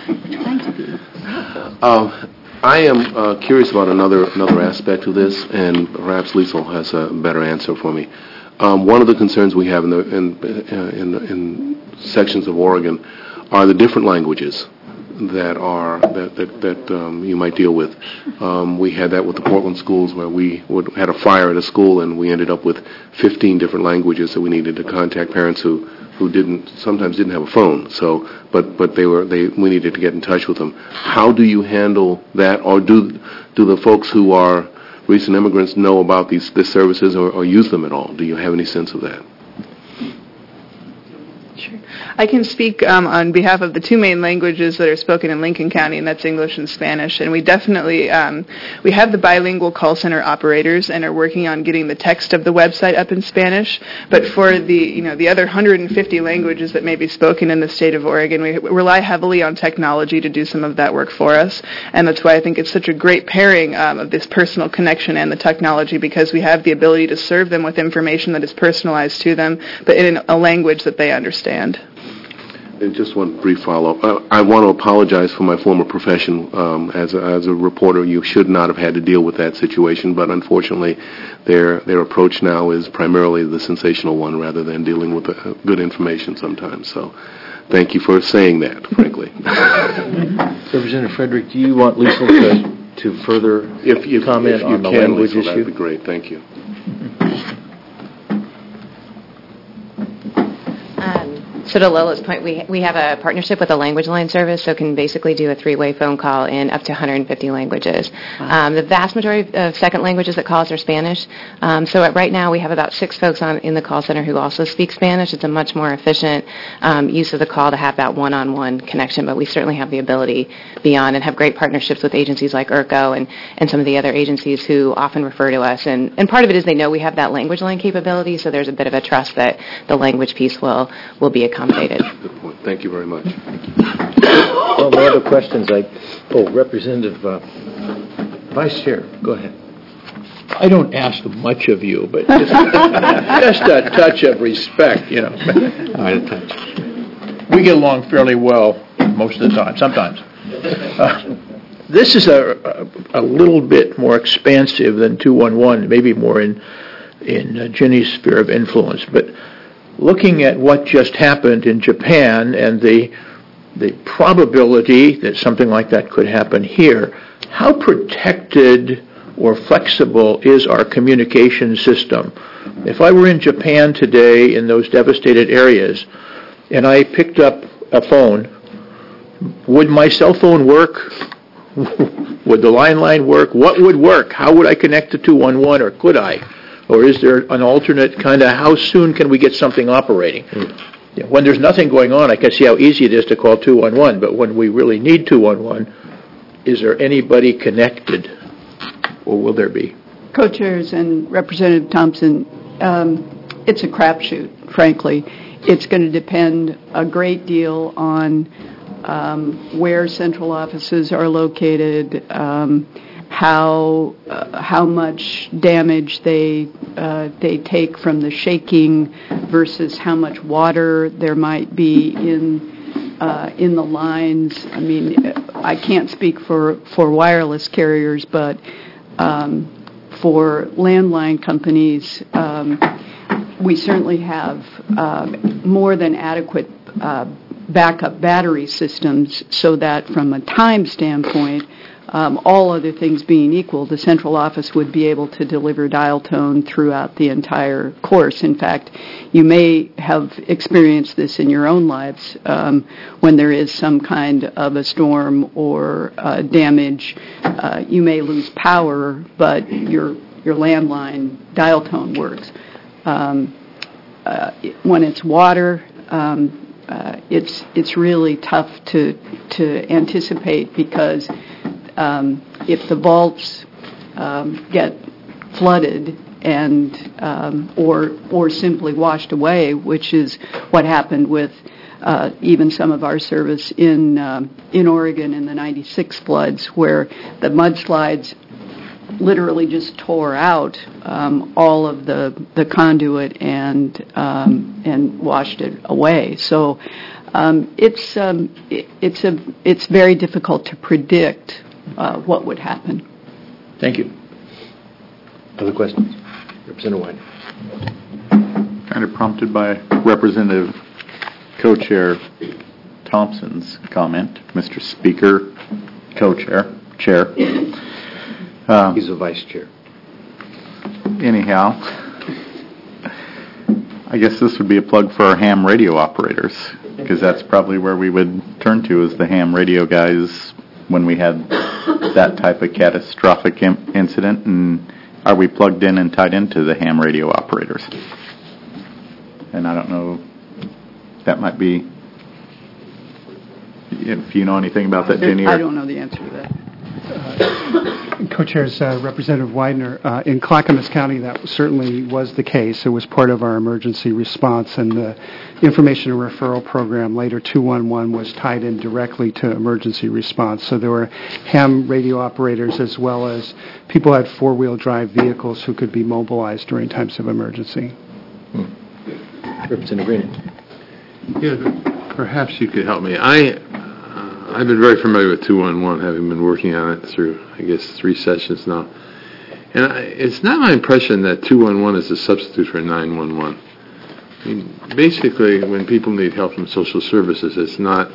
Uh, I am uh, curious about another another aspect of this, and perhaps Liesl has a better answer for me. Um, one of the concerns we have in the in, uh, in in sections of Oregon are the different languages that are that that, that um, you might deal with. Um, we had that with the Portland schools, where we would, had a fire at a school, and we ended up with fifteen different languages that we needed to contact parents who who didn't sometimes didn't have a phone. So, but but they were they we needed to get in touch with them. How do you handle that, or do do the folks who are recent immigrants know about these these services or, or use them at all? Do you have any sense of that? I can speak um, on behalf of the two main languages that are spoken in Lincoln County, and that's English and Spanish. And we definitely um, we have the bilingual call center operators and are working on getting the text of the website up in Spanish. But for the you know the other one hundred fifty languages that may be spoken in the state of Oregon, we rely heavily on technology to do some of that work for us. And that's why I think it's such a great pairing um, of this personal connection and the technology, because we have the ability to serve them with information that is personalized to them, but in a language that they understand. And just one brief follow-up. Uh, I want to apologize for my former profession. Um, as, a, as a reporter, you should not have had to deal with that situation, but unfortunately, their their approach now is primarily the sensational one rather than dealing with uh, good information sometimes. So thank you for saying that, frankly. Representative Frederick, do you want Liesl to, to further if, if, comment if you on the can, language Liesl, issue? That would be great. Thank you. So to Lola's point, we we have a partnership with a language line service, so can basically do a three-way phone call in up to one hundred fifty languages. Um, the vast majority of second languages that calls are Spanish. Um, so at, right now we have about six folks on in the call center who also speak Spanish. It's a much more efficient um, use of the call to have that one-on-one connection, but we certainly have the ability beyond and have great partnerships with agencies like I R C O and, and some of the other agencies who often refer to us. And, and part of it is they know we have that language line capability, so there's a bit of a trust that the language piece will, will be accommodated. Good point. Thank you very much. Well, no other questions. I, oh, Representative uh, Vice Chair, go ahead. I don't ask much of you, but just, just a touch of respect, you know. We get along fairly well most of the time, sometimes. Uh, this is a, a, a little bit more expansive than two one one, maybe more in, in uh, Ginny's sphere of influence, but looking at what just happened in Japan and the the probability that something like that could happen here, how protected or flexible is our communication system? If I were in Japan today in those devastated areas and I picked up a phone, would my cell phone work? Would the line line work? What would work? How would I connect to two one one, or could I? Or is there an alternate kind of, how soon can we get something operating? Mm. Yeah, when there's nothing going on, I can see how easy it is to call two one one, but when we really need two one one, is there anybody connected, or will there be? Co-chairs and Representative Thompson, um, it's a crapshoot, frankly. It's going to depend a great deal on um, where central offices are located, um, how uh, how much damage they uh, they take from the shaking versus how much water there might be in uh, in the lines. I mean, I can't speak for, for wireless carriers, but um, for landline companies, um, we certainly have uh, more than adequate uh, backup battery systems so that from a time standpoint, Um, all other things being equal, the central office would be able to deliver dial tone throughout the entire course. In fact, you may have experienced this in your own lives um, when there is some kind of a storm or uh, damage. Uh, you may lose power, but your your landline dial tone works. Um, uh, when it's water, um, uh, it's it's really tough to to anticipate because Um, if the vaults um, get flooded and um, or or simply washed away, which is what happened with uh, even some of our service in um, in Oregon in the ninety-six floods, where the mudslides literally just tore out um, all of the the conduit and um, and washed it away. So um, it's um, it, it's a it's very difficult to predict Uh, what would happen. Thank you. Other questions? Representative White. Kind of prompted by Representative Co-Chair Thompson's comment, Mister Speaker, Co-Chair, Chair. Um, He's a Vice Chair. Anyhow, I guess this would be a plug for our ham radio operators, because that's probably where we would turn to, is the ham radio guys when we had that type of catastrophic im- incident. And are we plugged in and tied into the ham radio operators? And I don't know, that might be, if you know anything about that, Jenny. I don't know the answer to that. Uh, Co-chairs, uh, Representative Widener, uh, in Clackamas County, that certainly was the case. It was part of our emergency response, and the information and referral program, later two one one, was tied in directly to emergency response. So there were ham radio operators as well as people who had four-wheel drive vehicles who could be mobilized during times of emergency. Hmm. Representative Green. Yeah, perhaps you could help me. I I've been very familiar with two one one, having been working on it through, I guess, three sessions now. And I, it's not my impression that two one one is a substitute for nine one one. I mean, basically, when people need help from social services, it's not,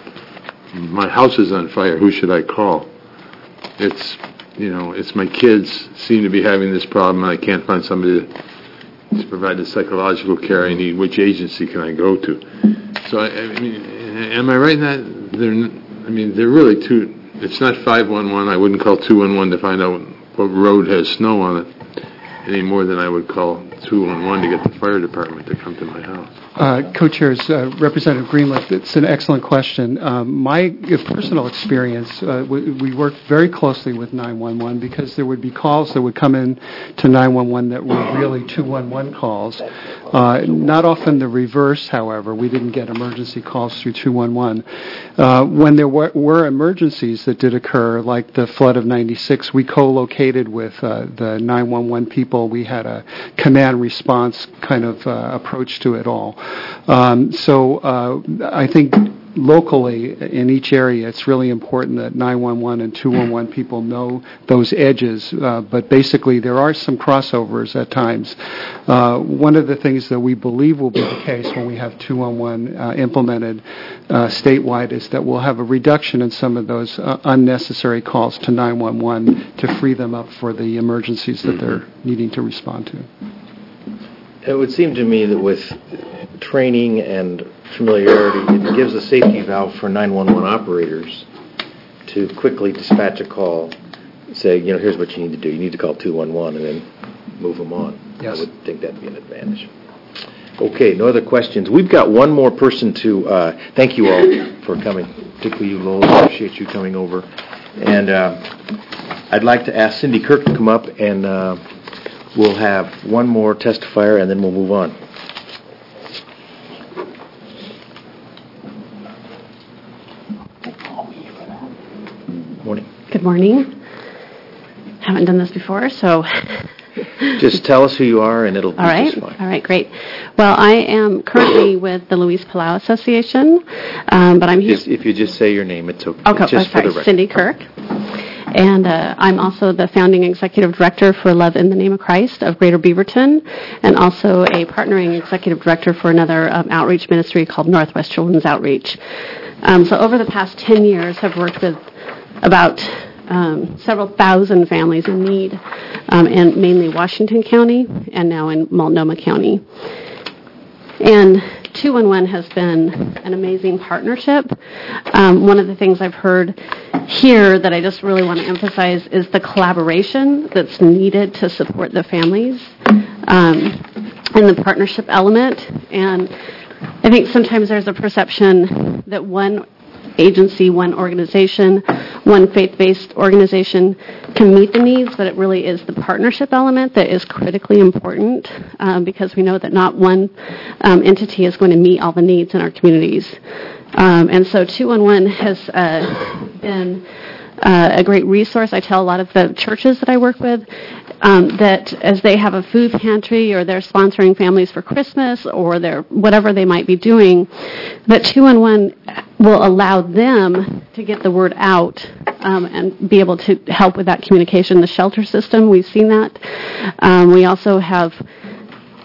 my house is on fire, who should I call? It's, you know, it's my kids seem to be having this problem, and I can't find somebody to, to provide the psychological care I need. Which agency can I go to? So, I, I mean, am I right in that they're... I mean, they're really two, it's not five one one. I wouldn't call two one one to find out what road has snow on it any more than I would call two one one to get the fire department to come to my house. Uh, Co-chairs, uh, Representative Greenleaf, it's an excellent question. Um, my personal experience, uh, we, we worked very closely with nine one one because there would be calls that would come in to nine one one that were really two one one calls. Uh, not often the reverse, however. We didn't get emergency calls through two one one. Uh, when there were, were emergencies that did occur, like the flood of ninety-six, we co-located with uh, the nine one one people. We had a command response kind of uh, approach to it all. Um, so uh, I think locally in each area, it's really important that nine one one and two one one people know those edges. Uh, but basically, there are some crossovers at times. Uh, one of the things that we believe will be the case when we have two one one uh, implemented uh, statewide is that we'll have a reduction in some of those uh, unnecessary calls to nine one one to free them up for the emergencies that they're needing to respond to. It would seem to me that with training and familiarity, it gives a safety valve for nine one one operators to quickly dispatch a call, say, you know, here's what you need to do. You need to call two one one and then move them on. Yes. I would think that'd be an advantage. Okay, no other questions. We've got one more person to uh, thank you all for coming, particularly you, Lowell. Appreciate you coming over. And uh, I'd like to ask Cindy Kirk to come up, and uh, we'll have one more testifier, and then we'll move on. Morning. Good morning. Haven't done this before, so... Just tell us who you are, and it'll be all right. just fine. All right, great. Well, I am currently with the Luis Palau Association, um, but I'm here... Just, if you just say your name, it's okay. Okay, just oh, for sorry, the record. Cindy Kirk. And uh, I'm also the founding executive director for Love in the Name of Christ of Greater Beaverton, and also a partnering executive director for another um, outreach ministry called Northwest Children's Outreach. Um, so over the past ten years, I've worked with about um, several thousand families in need, um, and mainly Washington County and now in Multnomah County. And two one one has been an amazing partnership. Um, one of the things I've heard here that I just really want to emphasize is the collaboration that's needed to support the families, um, and the partnership element. And I think sometimes there's a perception that one agency, one organization, one faith-based organization can meet the needs, but it really is the partnership element that is critically important, um, because we know that not one um, entity is going to meet all the needs in our communities. Um, and so two one one has uh, been uh, a great resource. I tell a lot of the churches that I work with um, that as they have a food pantry or they're sponsoring families for Christmas or they're whatever they might be doing, that two one one will allow them to get the word out um, and be able to help with that communication. The shelter system, we've seen that. Um, we also have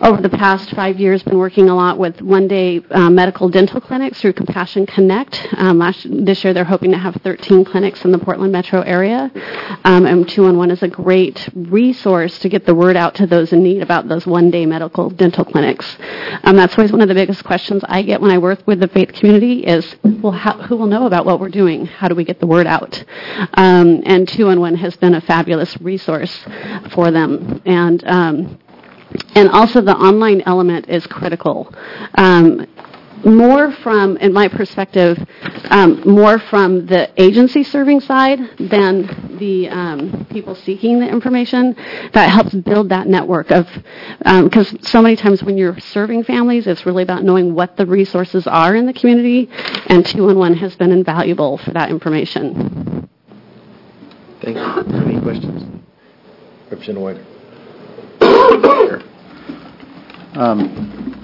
over the past five years, been working a lot with one-day uh, medical dental clinics through Compassion Connect. Um, last, this year, they're hoping to have thirteen clinics in the Portland metro area. Um, and two one one is a great resource to get the word out to those in need about those one-day medical dental clinics. Um, that's always one of the biggest questions I get when I work with the faith community is, well, how, who will know about what we're doing? How do we get the word out? Um, and two one one has been a fabulous resource for them. And um, and also the online element is critical. Um, more from, in my perspective, um, more from the agency serving side than the um, people seeking the information. That helps build that network of, because um, so many times when you're serving families, it's really about knowing what the resources are in the community, and two one one has been invaluable for that information. Thank you. Any questions? Representative White. Um,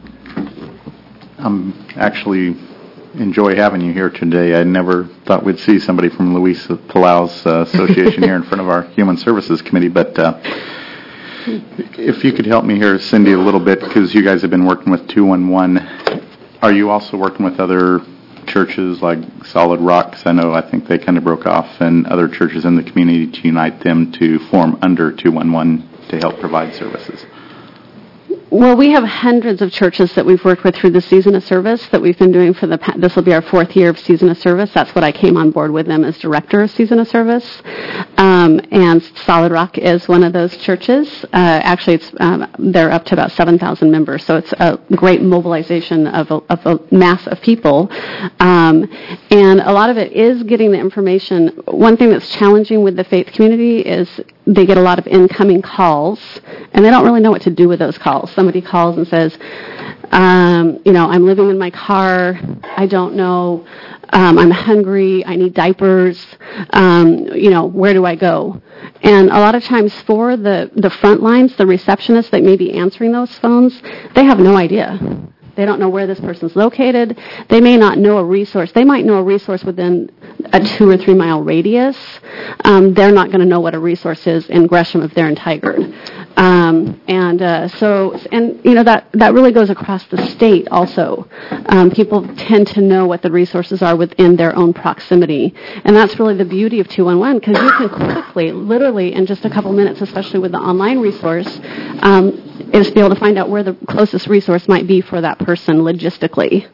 I'm actually enjoy having you here today. I never thought we'd see somebody from Luis Palau's uh, association here in front of our Human Services Committee, but uh, if you could help me here, Cindy, a little bit, because you guys have been working with two one one. Are you also working with other churches like Solid Rock? 'Cause I know I think they kind of broke off, and other churches in the community to unite them to form under two one one to help provide services? Well, we have hundreds of churches that we've worked with through the season of service that we've been doing for the, this will be our fourth year of season of service. That's what I came on board with them as director of season of service. Um, and Solid Rock is one of those churches. Uh, actually, it's, um, they're up to about seven thousand members, so it's a great mobilization of a, of a mass of people. Um, and a lot of it is getting the information. One thing that's challenging with the faith community is they get a lot of incoming calls, and they don't really know what to do with those calls. Somebody calls and says, um, you know, I'm living in my car, I don't know, um, I'm hungry, I need diapers, um, you know, where do I go? And a lot of times for the, the front lines, the receptionists that may be answering those phones, they have no idea. They don't know where this person's located. They may not know a resource. They might know a resource within a two or three mile radius. Um, they're not going to know what a resource is in Gresham if they're in Tigard. Um, and uh, so, and you know that that really goes across the state. Also, um, people tend to know what the resources are within their own proximity, and that's really the beauty of two one one, because you can quickly, literally, in just a couple minutes, especially with the online resource, um, is be able to find out where the closest resource might be for that person logistically.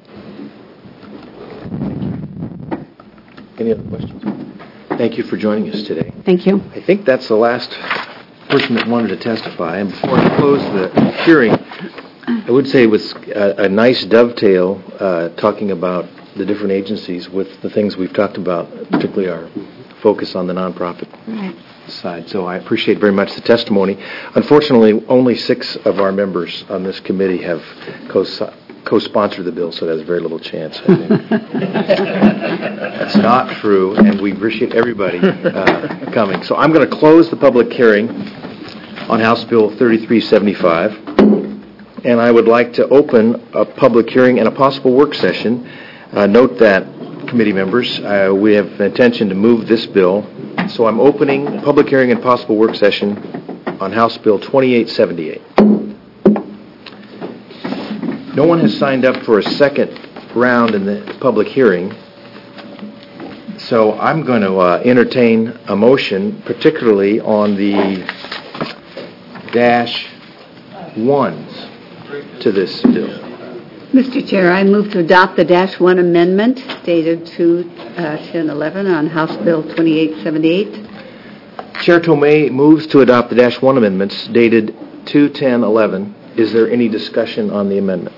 Any other questions? Thank you for joining us today. Thank you. I think that's the last person that wanted to testify. And before I close the hearing, I would say it was a, a nice dovetail uh, talking about the different agencies with the things we've talked about, particularly our focus on the nonprofit Right. side. So I appreciate very much the testimony. Unfortunately, only six of our members on this committee have co- co-sponsored the bill, so there's very little chance. I think. That's not true, and we appreciate everybody uh, coming. So I'm going to close the public hearing on House Bill thirty-three seventy-five, and I would like to open a public hearing and a possible work session. Uh, note that, committee members, uh, we have an intention to move this bill, so I'm opening a public hearing and possible work session on House Bill twenty-eight seventy-eight. No one has signed up for a second round in the public hearing, so I'm going to uh, entertain a motion, particularly on the dash ones to this bill. Mister Chair, I move to adopt the dash one amendment dated two ten eleven on House Bill twenty-eight seventy-eight. Chair Tomei moves to adopt the dash one amendments dated two ten eleven. Is there any discussion on the amendment?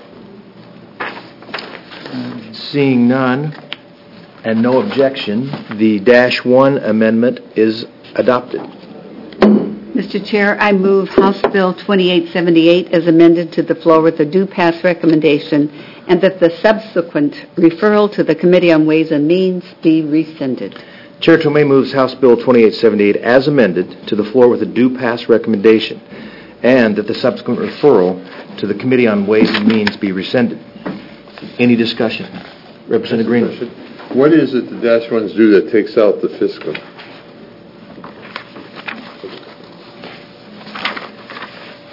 Seeing none and no objection, the dash one amendment is adopted. Mister Chair, I move House Bill twenty-eight seventy-eight as amended to the floor with a due pass recommendation, and that the subsequent referral to the Committee on Ways and Means be rescinded. Chair Tomei moves House Bill twenty-eight seventy-eight as amended to the floor with a due pass recommendation, and that the subsequent referral to the Committee on Ways and Means be rescinded. Any discussion? Representative Green. What is it the dash ones do that takes out the fiscal?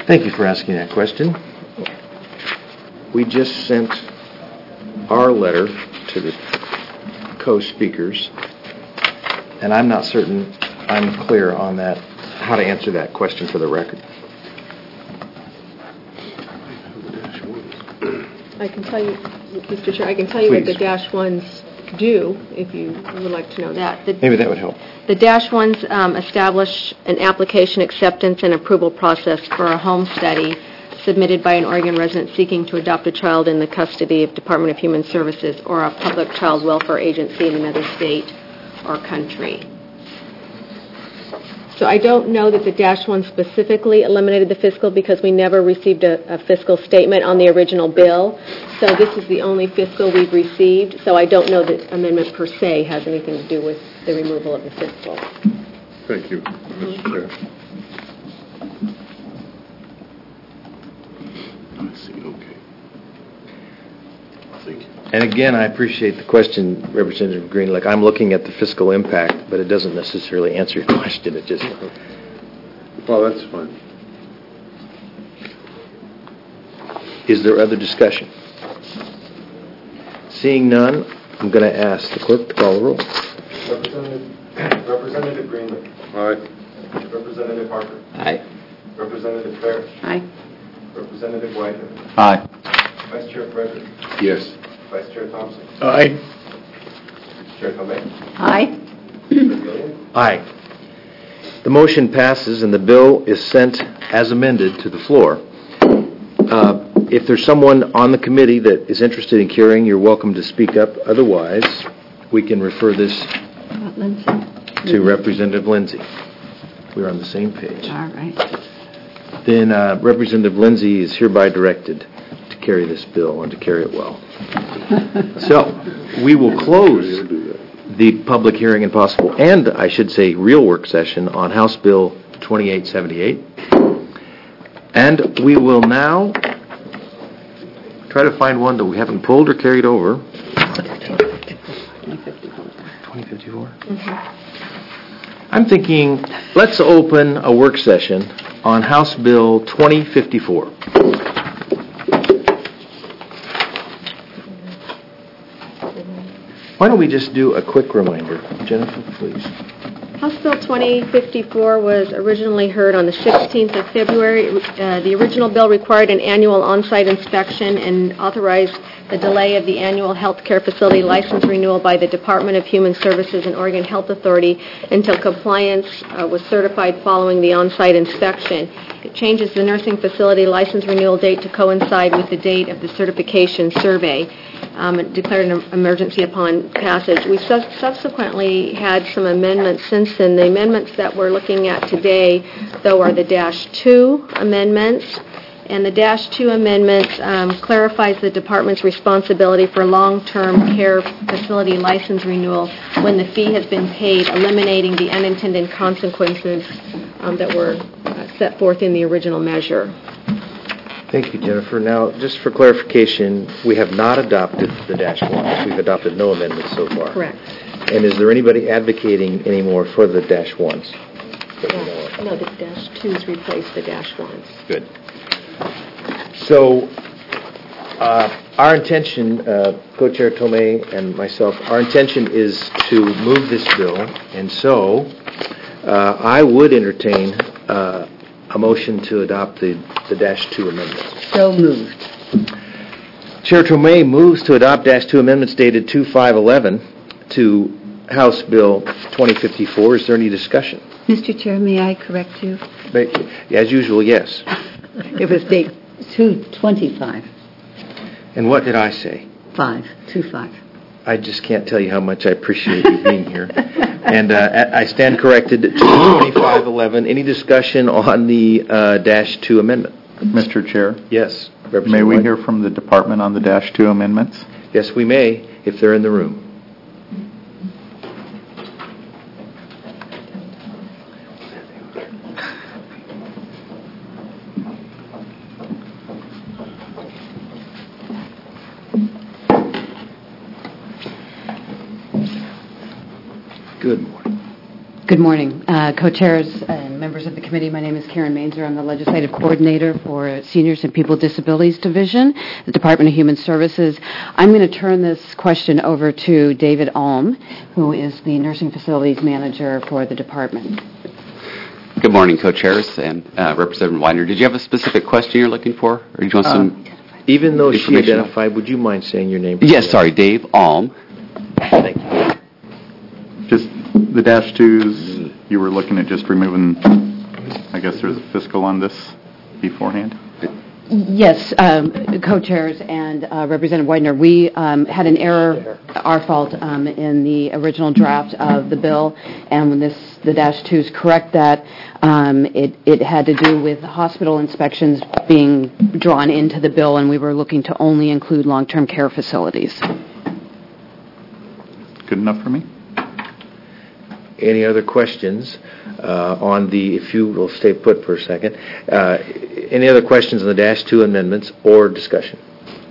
Thank you for asking that question. We just sent our letter to the co-speakers, and I'm not certain I'm clear on that, how to answer that question for the record. I can tell you, Mister Chair, I can tell you what the Please. dash ones do, if you would like to know that. The- Maybe that would help. The dash ones um, establish an application acceptance and approval process for a home study submitted by an Oregon resident seeking to adopt a child in the custody of Department of Human Services or a public child welfare agency in another state or country. So I don't know that the dash one specifically eliminated the fiscal because we never received a, a fiscal statement on the original bill. So this is the only fiscal we've received. So I don't know that amendment per se has anything to do with the removal of the fiscal. Thank you, Mister Chair. I see, okay. Thank you. And again, I appreciate the question, Representative Green. Like, I'm looking at the fiscal impact, but it doesn't necessarily answer your question. It just... Well, that's fine. Is there other discussion? Seeing none, I'm going to ask the clerk to call the roll. Representative, Representative Greenlee. Aye. Representative Harper. Aye. Representative Fair. Aye. Representative Widener. Aye. Vice Chair Frederick. Yes. Vice Chair Thompson. Aye. Chair Tomei. Aye. Chair Gilliam. Aye. The motion passes and the bill is sent as amended to the floor. Uh, if there's someone on the committee that is interested in carrying, you're welcome to speak up. Otherwise, we can refer this to Representative Lindsay. We're on the same page. All right. Then uh, Representative Lindsay is hereby directed to carry this bill and to carry it well. So, we will close the public hearing and possible, and I should say real work session on House Bill twenty-eight seventy-eight. And we will now try to find one that we haven't pulled or carried over. twenty fifty-four? Mm-hmm. I'm thinking, let's open a work session on House Bill twenty fifty-four. Why don't we just do a quick reminder? Jennifer, please. House Bill twenty fifty-four was originally heard on the sixteenth of February. Uh, the original bill required an annual on-site inspection and authorized the delay of the annual health care facility license renewal by the Department of Human Services and Oregon Health Authority until compliance uh, was certified following the on-site inspection. It changes the nursing facility license renewal date to coincide with the date of the certification survey. Um, it declared an emergency upon passage. We su- subsequently had some amendments since then. The amendments that we're looking at today, though, are the dash two amendments. And the dash two amendments um, clarifies the department's responsibility for long-term care facility license renewal when the fee has been paid, eliminating the unintended consequences um, that were uh, set forth in the original measure. Thank you, Jennifer. Now, just for clarification, we have not adopted the dash ones. We've adopted no amendments so far. Correct. And is there anybody advocating anymore for the dash ones? No, no, the dash twos replace the dash ones. Good. So, uh, our intention, uh, Co-Chair Tomei and myself, our intention is to move this bill, and so uh, I would entertain uh, a motion to adopt the, the dash two amendments. So moved. Chair Tomei moves to adopt dash two amendments dated two five eleven to House Bill twenty fifty-four. Is there any discussion? Mister Chair, may I correct you? As usual, yes. It was date two twenty-five. And what did I say? Five, two five. I just can't tell you how much I appreciate you being here. And uh, I stand corrected to twenty-five eleven. Any discussion on the uh, dash two amendment? Mister Chair? Yes. May we hear from the department on the dash two amendments? Yes, we may, if they're in the room. Good morning. Good morning. Uh, Co-chairs and members of the committee, my name is Karen Mainzer. I'm the legislative coordinator for Seniors and People with Disabilities Division, the Department of Human Services. I'm going to turn this question over to David Alm, who is the nursing facilities manager for the department. Good morning, co-chairs and uh, Representative Weiner. Did you have a specific question you're looking for, or do you want some? Uh, even though she information? identified, would you mind saying your name? Yes, sorry, Dave Alm. Thank you. Just the dash twos, you were looking at just removing, I guess there's a fiscal on this beforehand? Yes, um, co-chairs and uh, Representative Widener, we um, had an error, our fault, um, in the original draft of the bill, and when this, the dash twos correct that, um, it, it had to do with hospital inspections being drawn into the bill, and we were looking to only include long-term care facilities. Good enough for me. Any other questions uh, on the, if you will stay put for a second, uh, any other questions on the dash two amendments or discussion?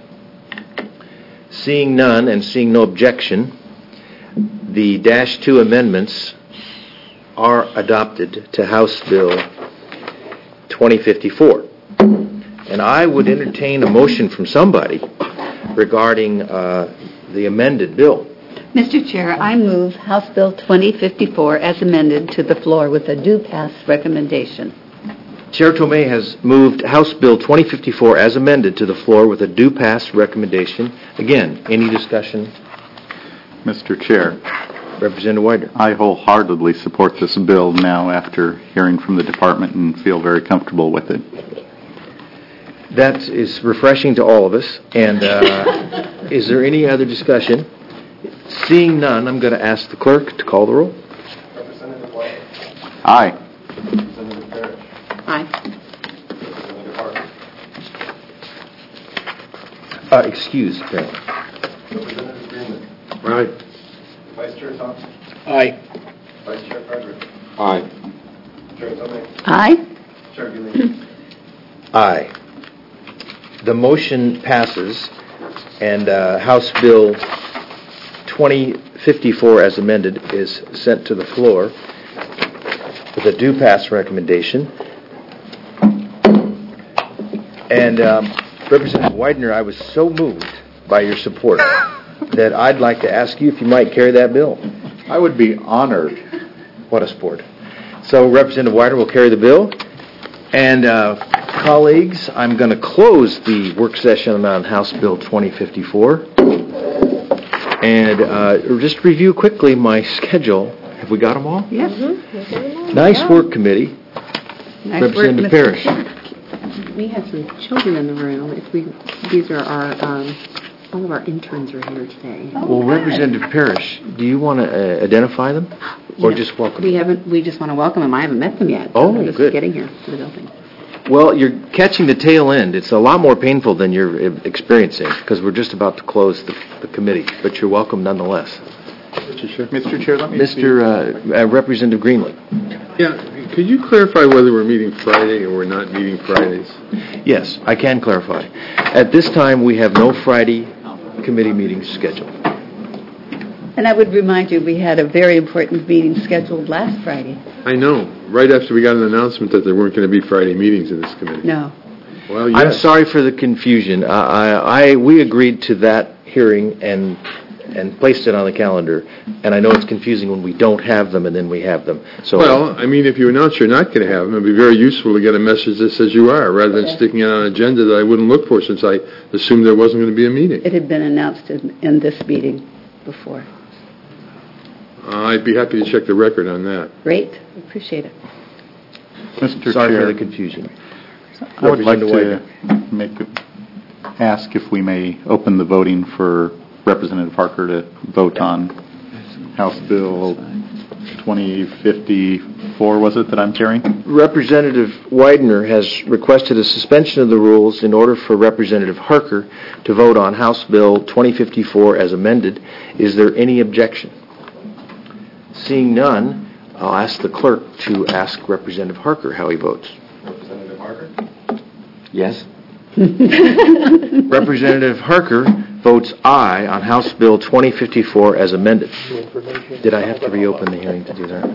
Seeing none and seeing no objection, the dash two amendments are adopted to House Bill twenty fifty-four. And I would entertain a motion from somebody regarding uh, the amended bill. Mister Chair, I move House Bill twenty fifty-four as amended to the floor with a due pass recommendation. Chair Tomei has moved House Bill twenty fifty-four as amended to the floor with a due pass recommendation. Again, any discussion? Mister Chair. Representative Widener. I wholeheartedly support this bill now after hearing from the department and feel very comfortable with it. That is refreshing to all of us. And uh, is there any other discussion? Seeing none, I'm going to ask the clerk to call the roll. Representative White. Aye. Representative Parrish. Aye. Representative Harper. Uh, excuse, apparently. Representative Greenman. Right. Vice Chair Thompson. Aye. Vice Chair Frederick. Aye. Chair Tomei. Aye. Chair Gilliam. Aye. The motion passes, and uh, House Bill twenty fifty-four as amended is sent to the floor with a due pass recommendation. And um, Representative Widener, I was so moved by your support that I'd like to ask you if you might carry that bill. I would be honored. What a sport. So Representative Widener will carry the bill. And uh, colleagues, I'm going to close the work session on House Bill twenty fifty-four. And uh, just review quickly my schedule. Have we got them all? Yes. Mm-hmm. Nice work, committee. Nice Representative work, Parrish. We have some children in the room. If we, these are our, um, all of our interns are here today. Well, Representative Parrish, do you want to uh, identify them, or just welcome We them? haven't. We just want to welcome them. I haven't met them yet. Oh, They're just good. getting here to the building. Well, you're catching the tail end. It's a lot more painful than you're uh, experiencing, because we're just about to close the, the committee, but you're welcome nonetheless. Mister Chair, Mister Chair, let me Mister Uh, uh, Representative Greenlee. Yeah, could you clarify whether we're meeting Friday or we're not meeting Fridays? Yes, I can clarify. At this time, we have no Friday committee meetings scheduled. And I would remind you, we had a very important meeting scheduled last Friday. I know, right after we got an announcement that there weren't going to be Friday meetings in this committee. No. Well, yes. I'm sorry for the confusion. I, I, I we agreed to that hearing and and placed it on the calendar, and I know it's confusing when we don't have them and then we have them. So Well, I mean, if you announce you're not going to have them, it'd be very useful to get a message that says you are, rather than sticking it on an agenda that I wouldn't look for, since I assumed there wasn't going to be a meeting. It had been announced in, in this meeting before. Uh, I'd be happy to check the record on that. Great. Appreciate it. Mister sorry Chair, for the confusion. I would like Representative to make, ask if we may open the voting for Representative Harker to vote on House Bill twenty fifty-four, was it, that I'm carrying? Representative Widener has requested a suspension of the rules in order for Representative Harker to vote on House Bill twenty fifty-four as amended. Is there any objection? Seeing none, I'll ask the clerk to ask Representative Harker how he votes. Representative Harker. Yes. Representative Harker votes aye on House Bill twenty fifty-four as amended. Did I have to reopen the hearing to do that?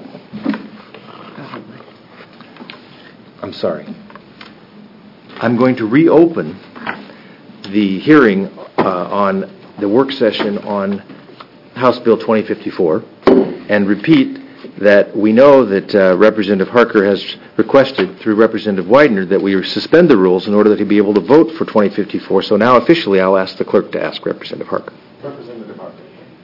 I'm sorry. I'm going to reopen the hearing uh, on the work session on House Bill twenty fifty-four and repeat that we know that uh, Representative Harker has requested through Representative Widener that we suspend the rules in order that he be able to vote for twenty fifty-four. So now officially I'll ask the clerk to ask Representative Harker. Representative Harker.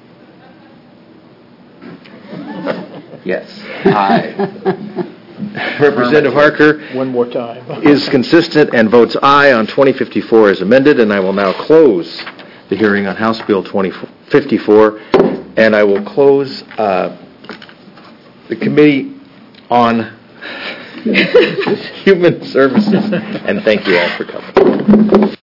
Yes. Aye. Representative Harker One more time. is consistent and votes aye on twenty fifty-four as amended, and I will now close the hearing on House Bill twenty fifty-four, and I will close uh, the Committee on Human Services, and thank you all for coming.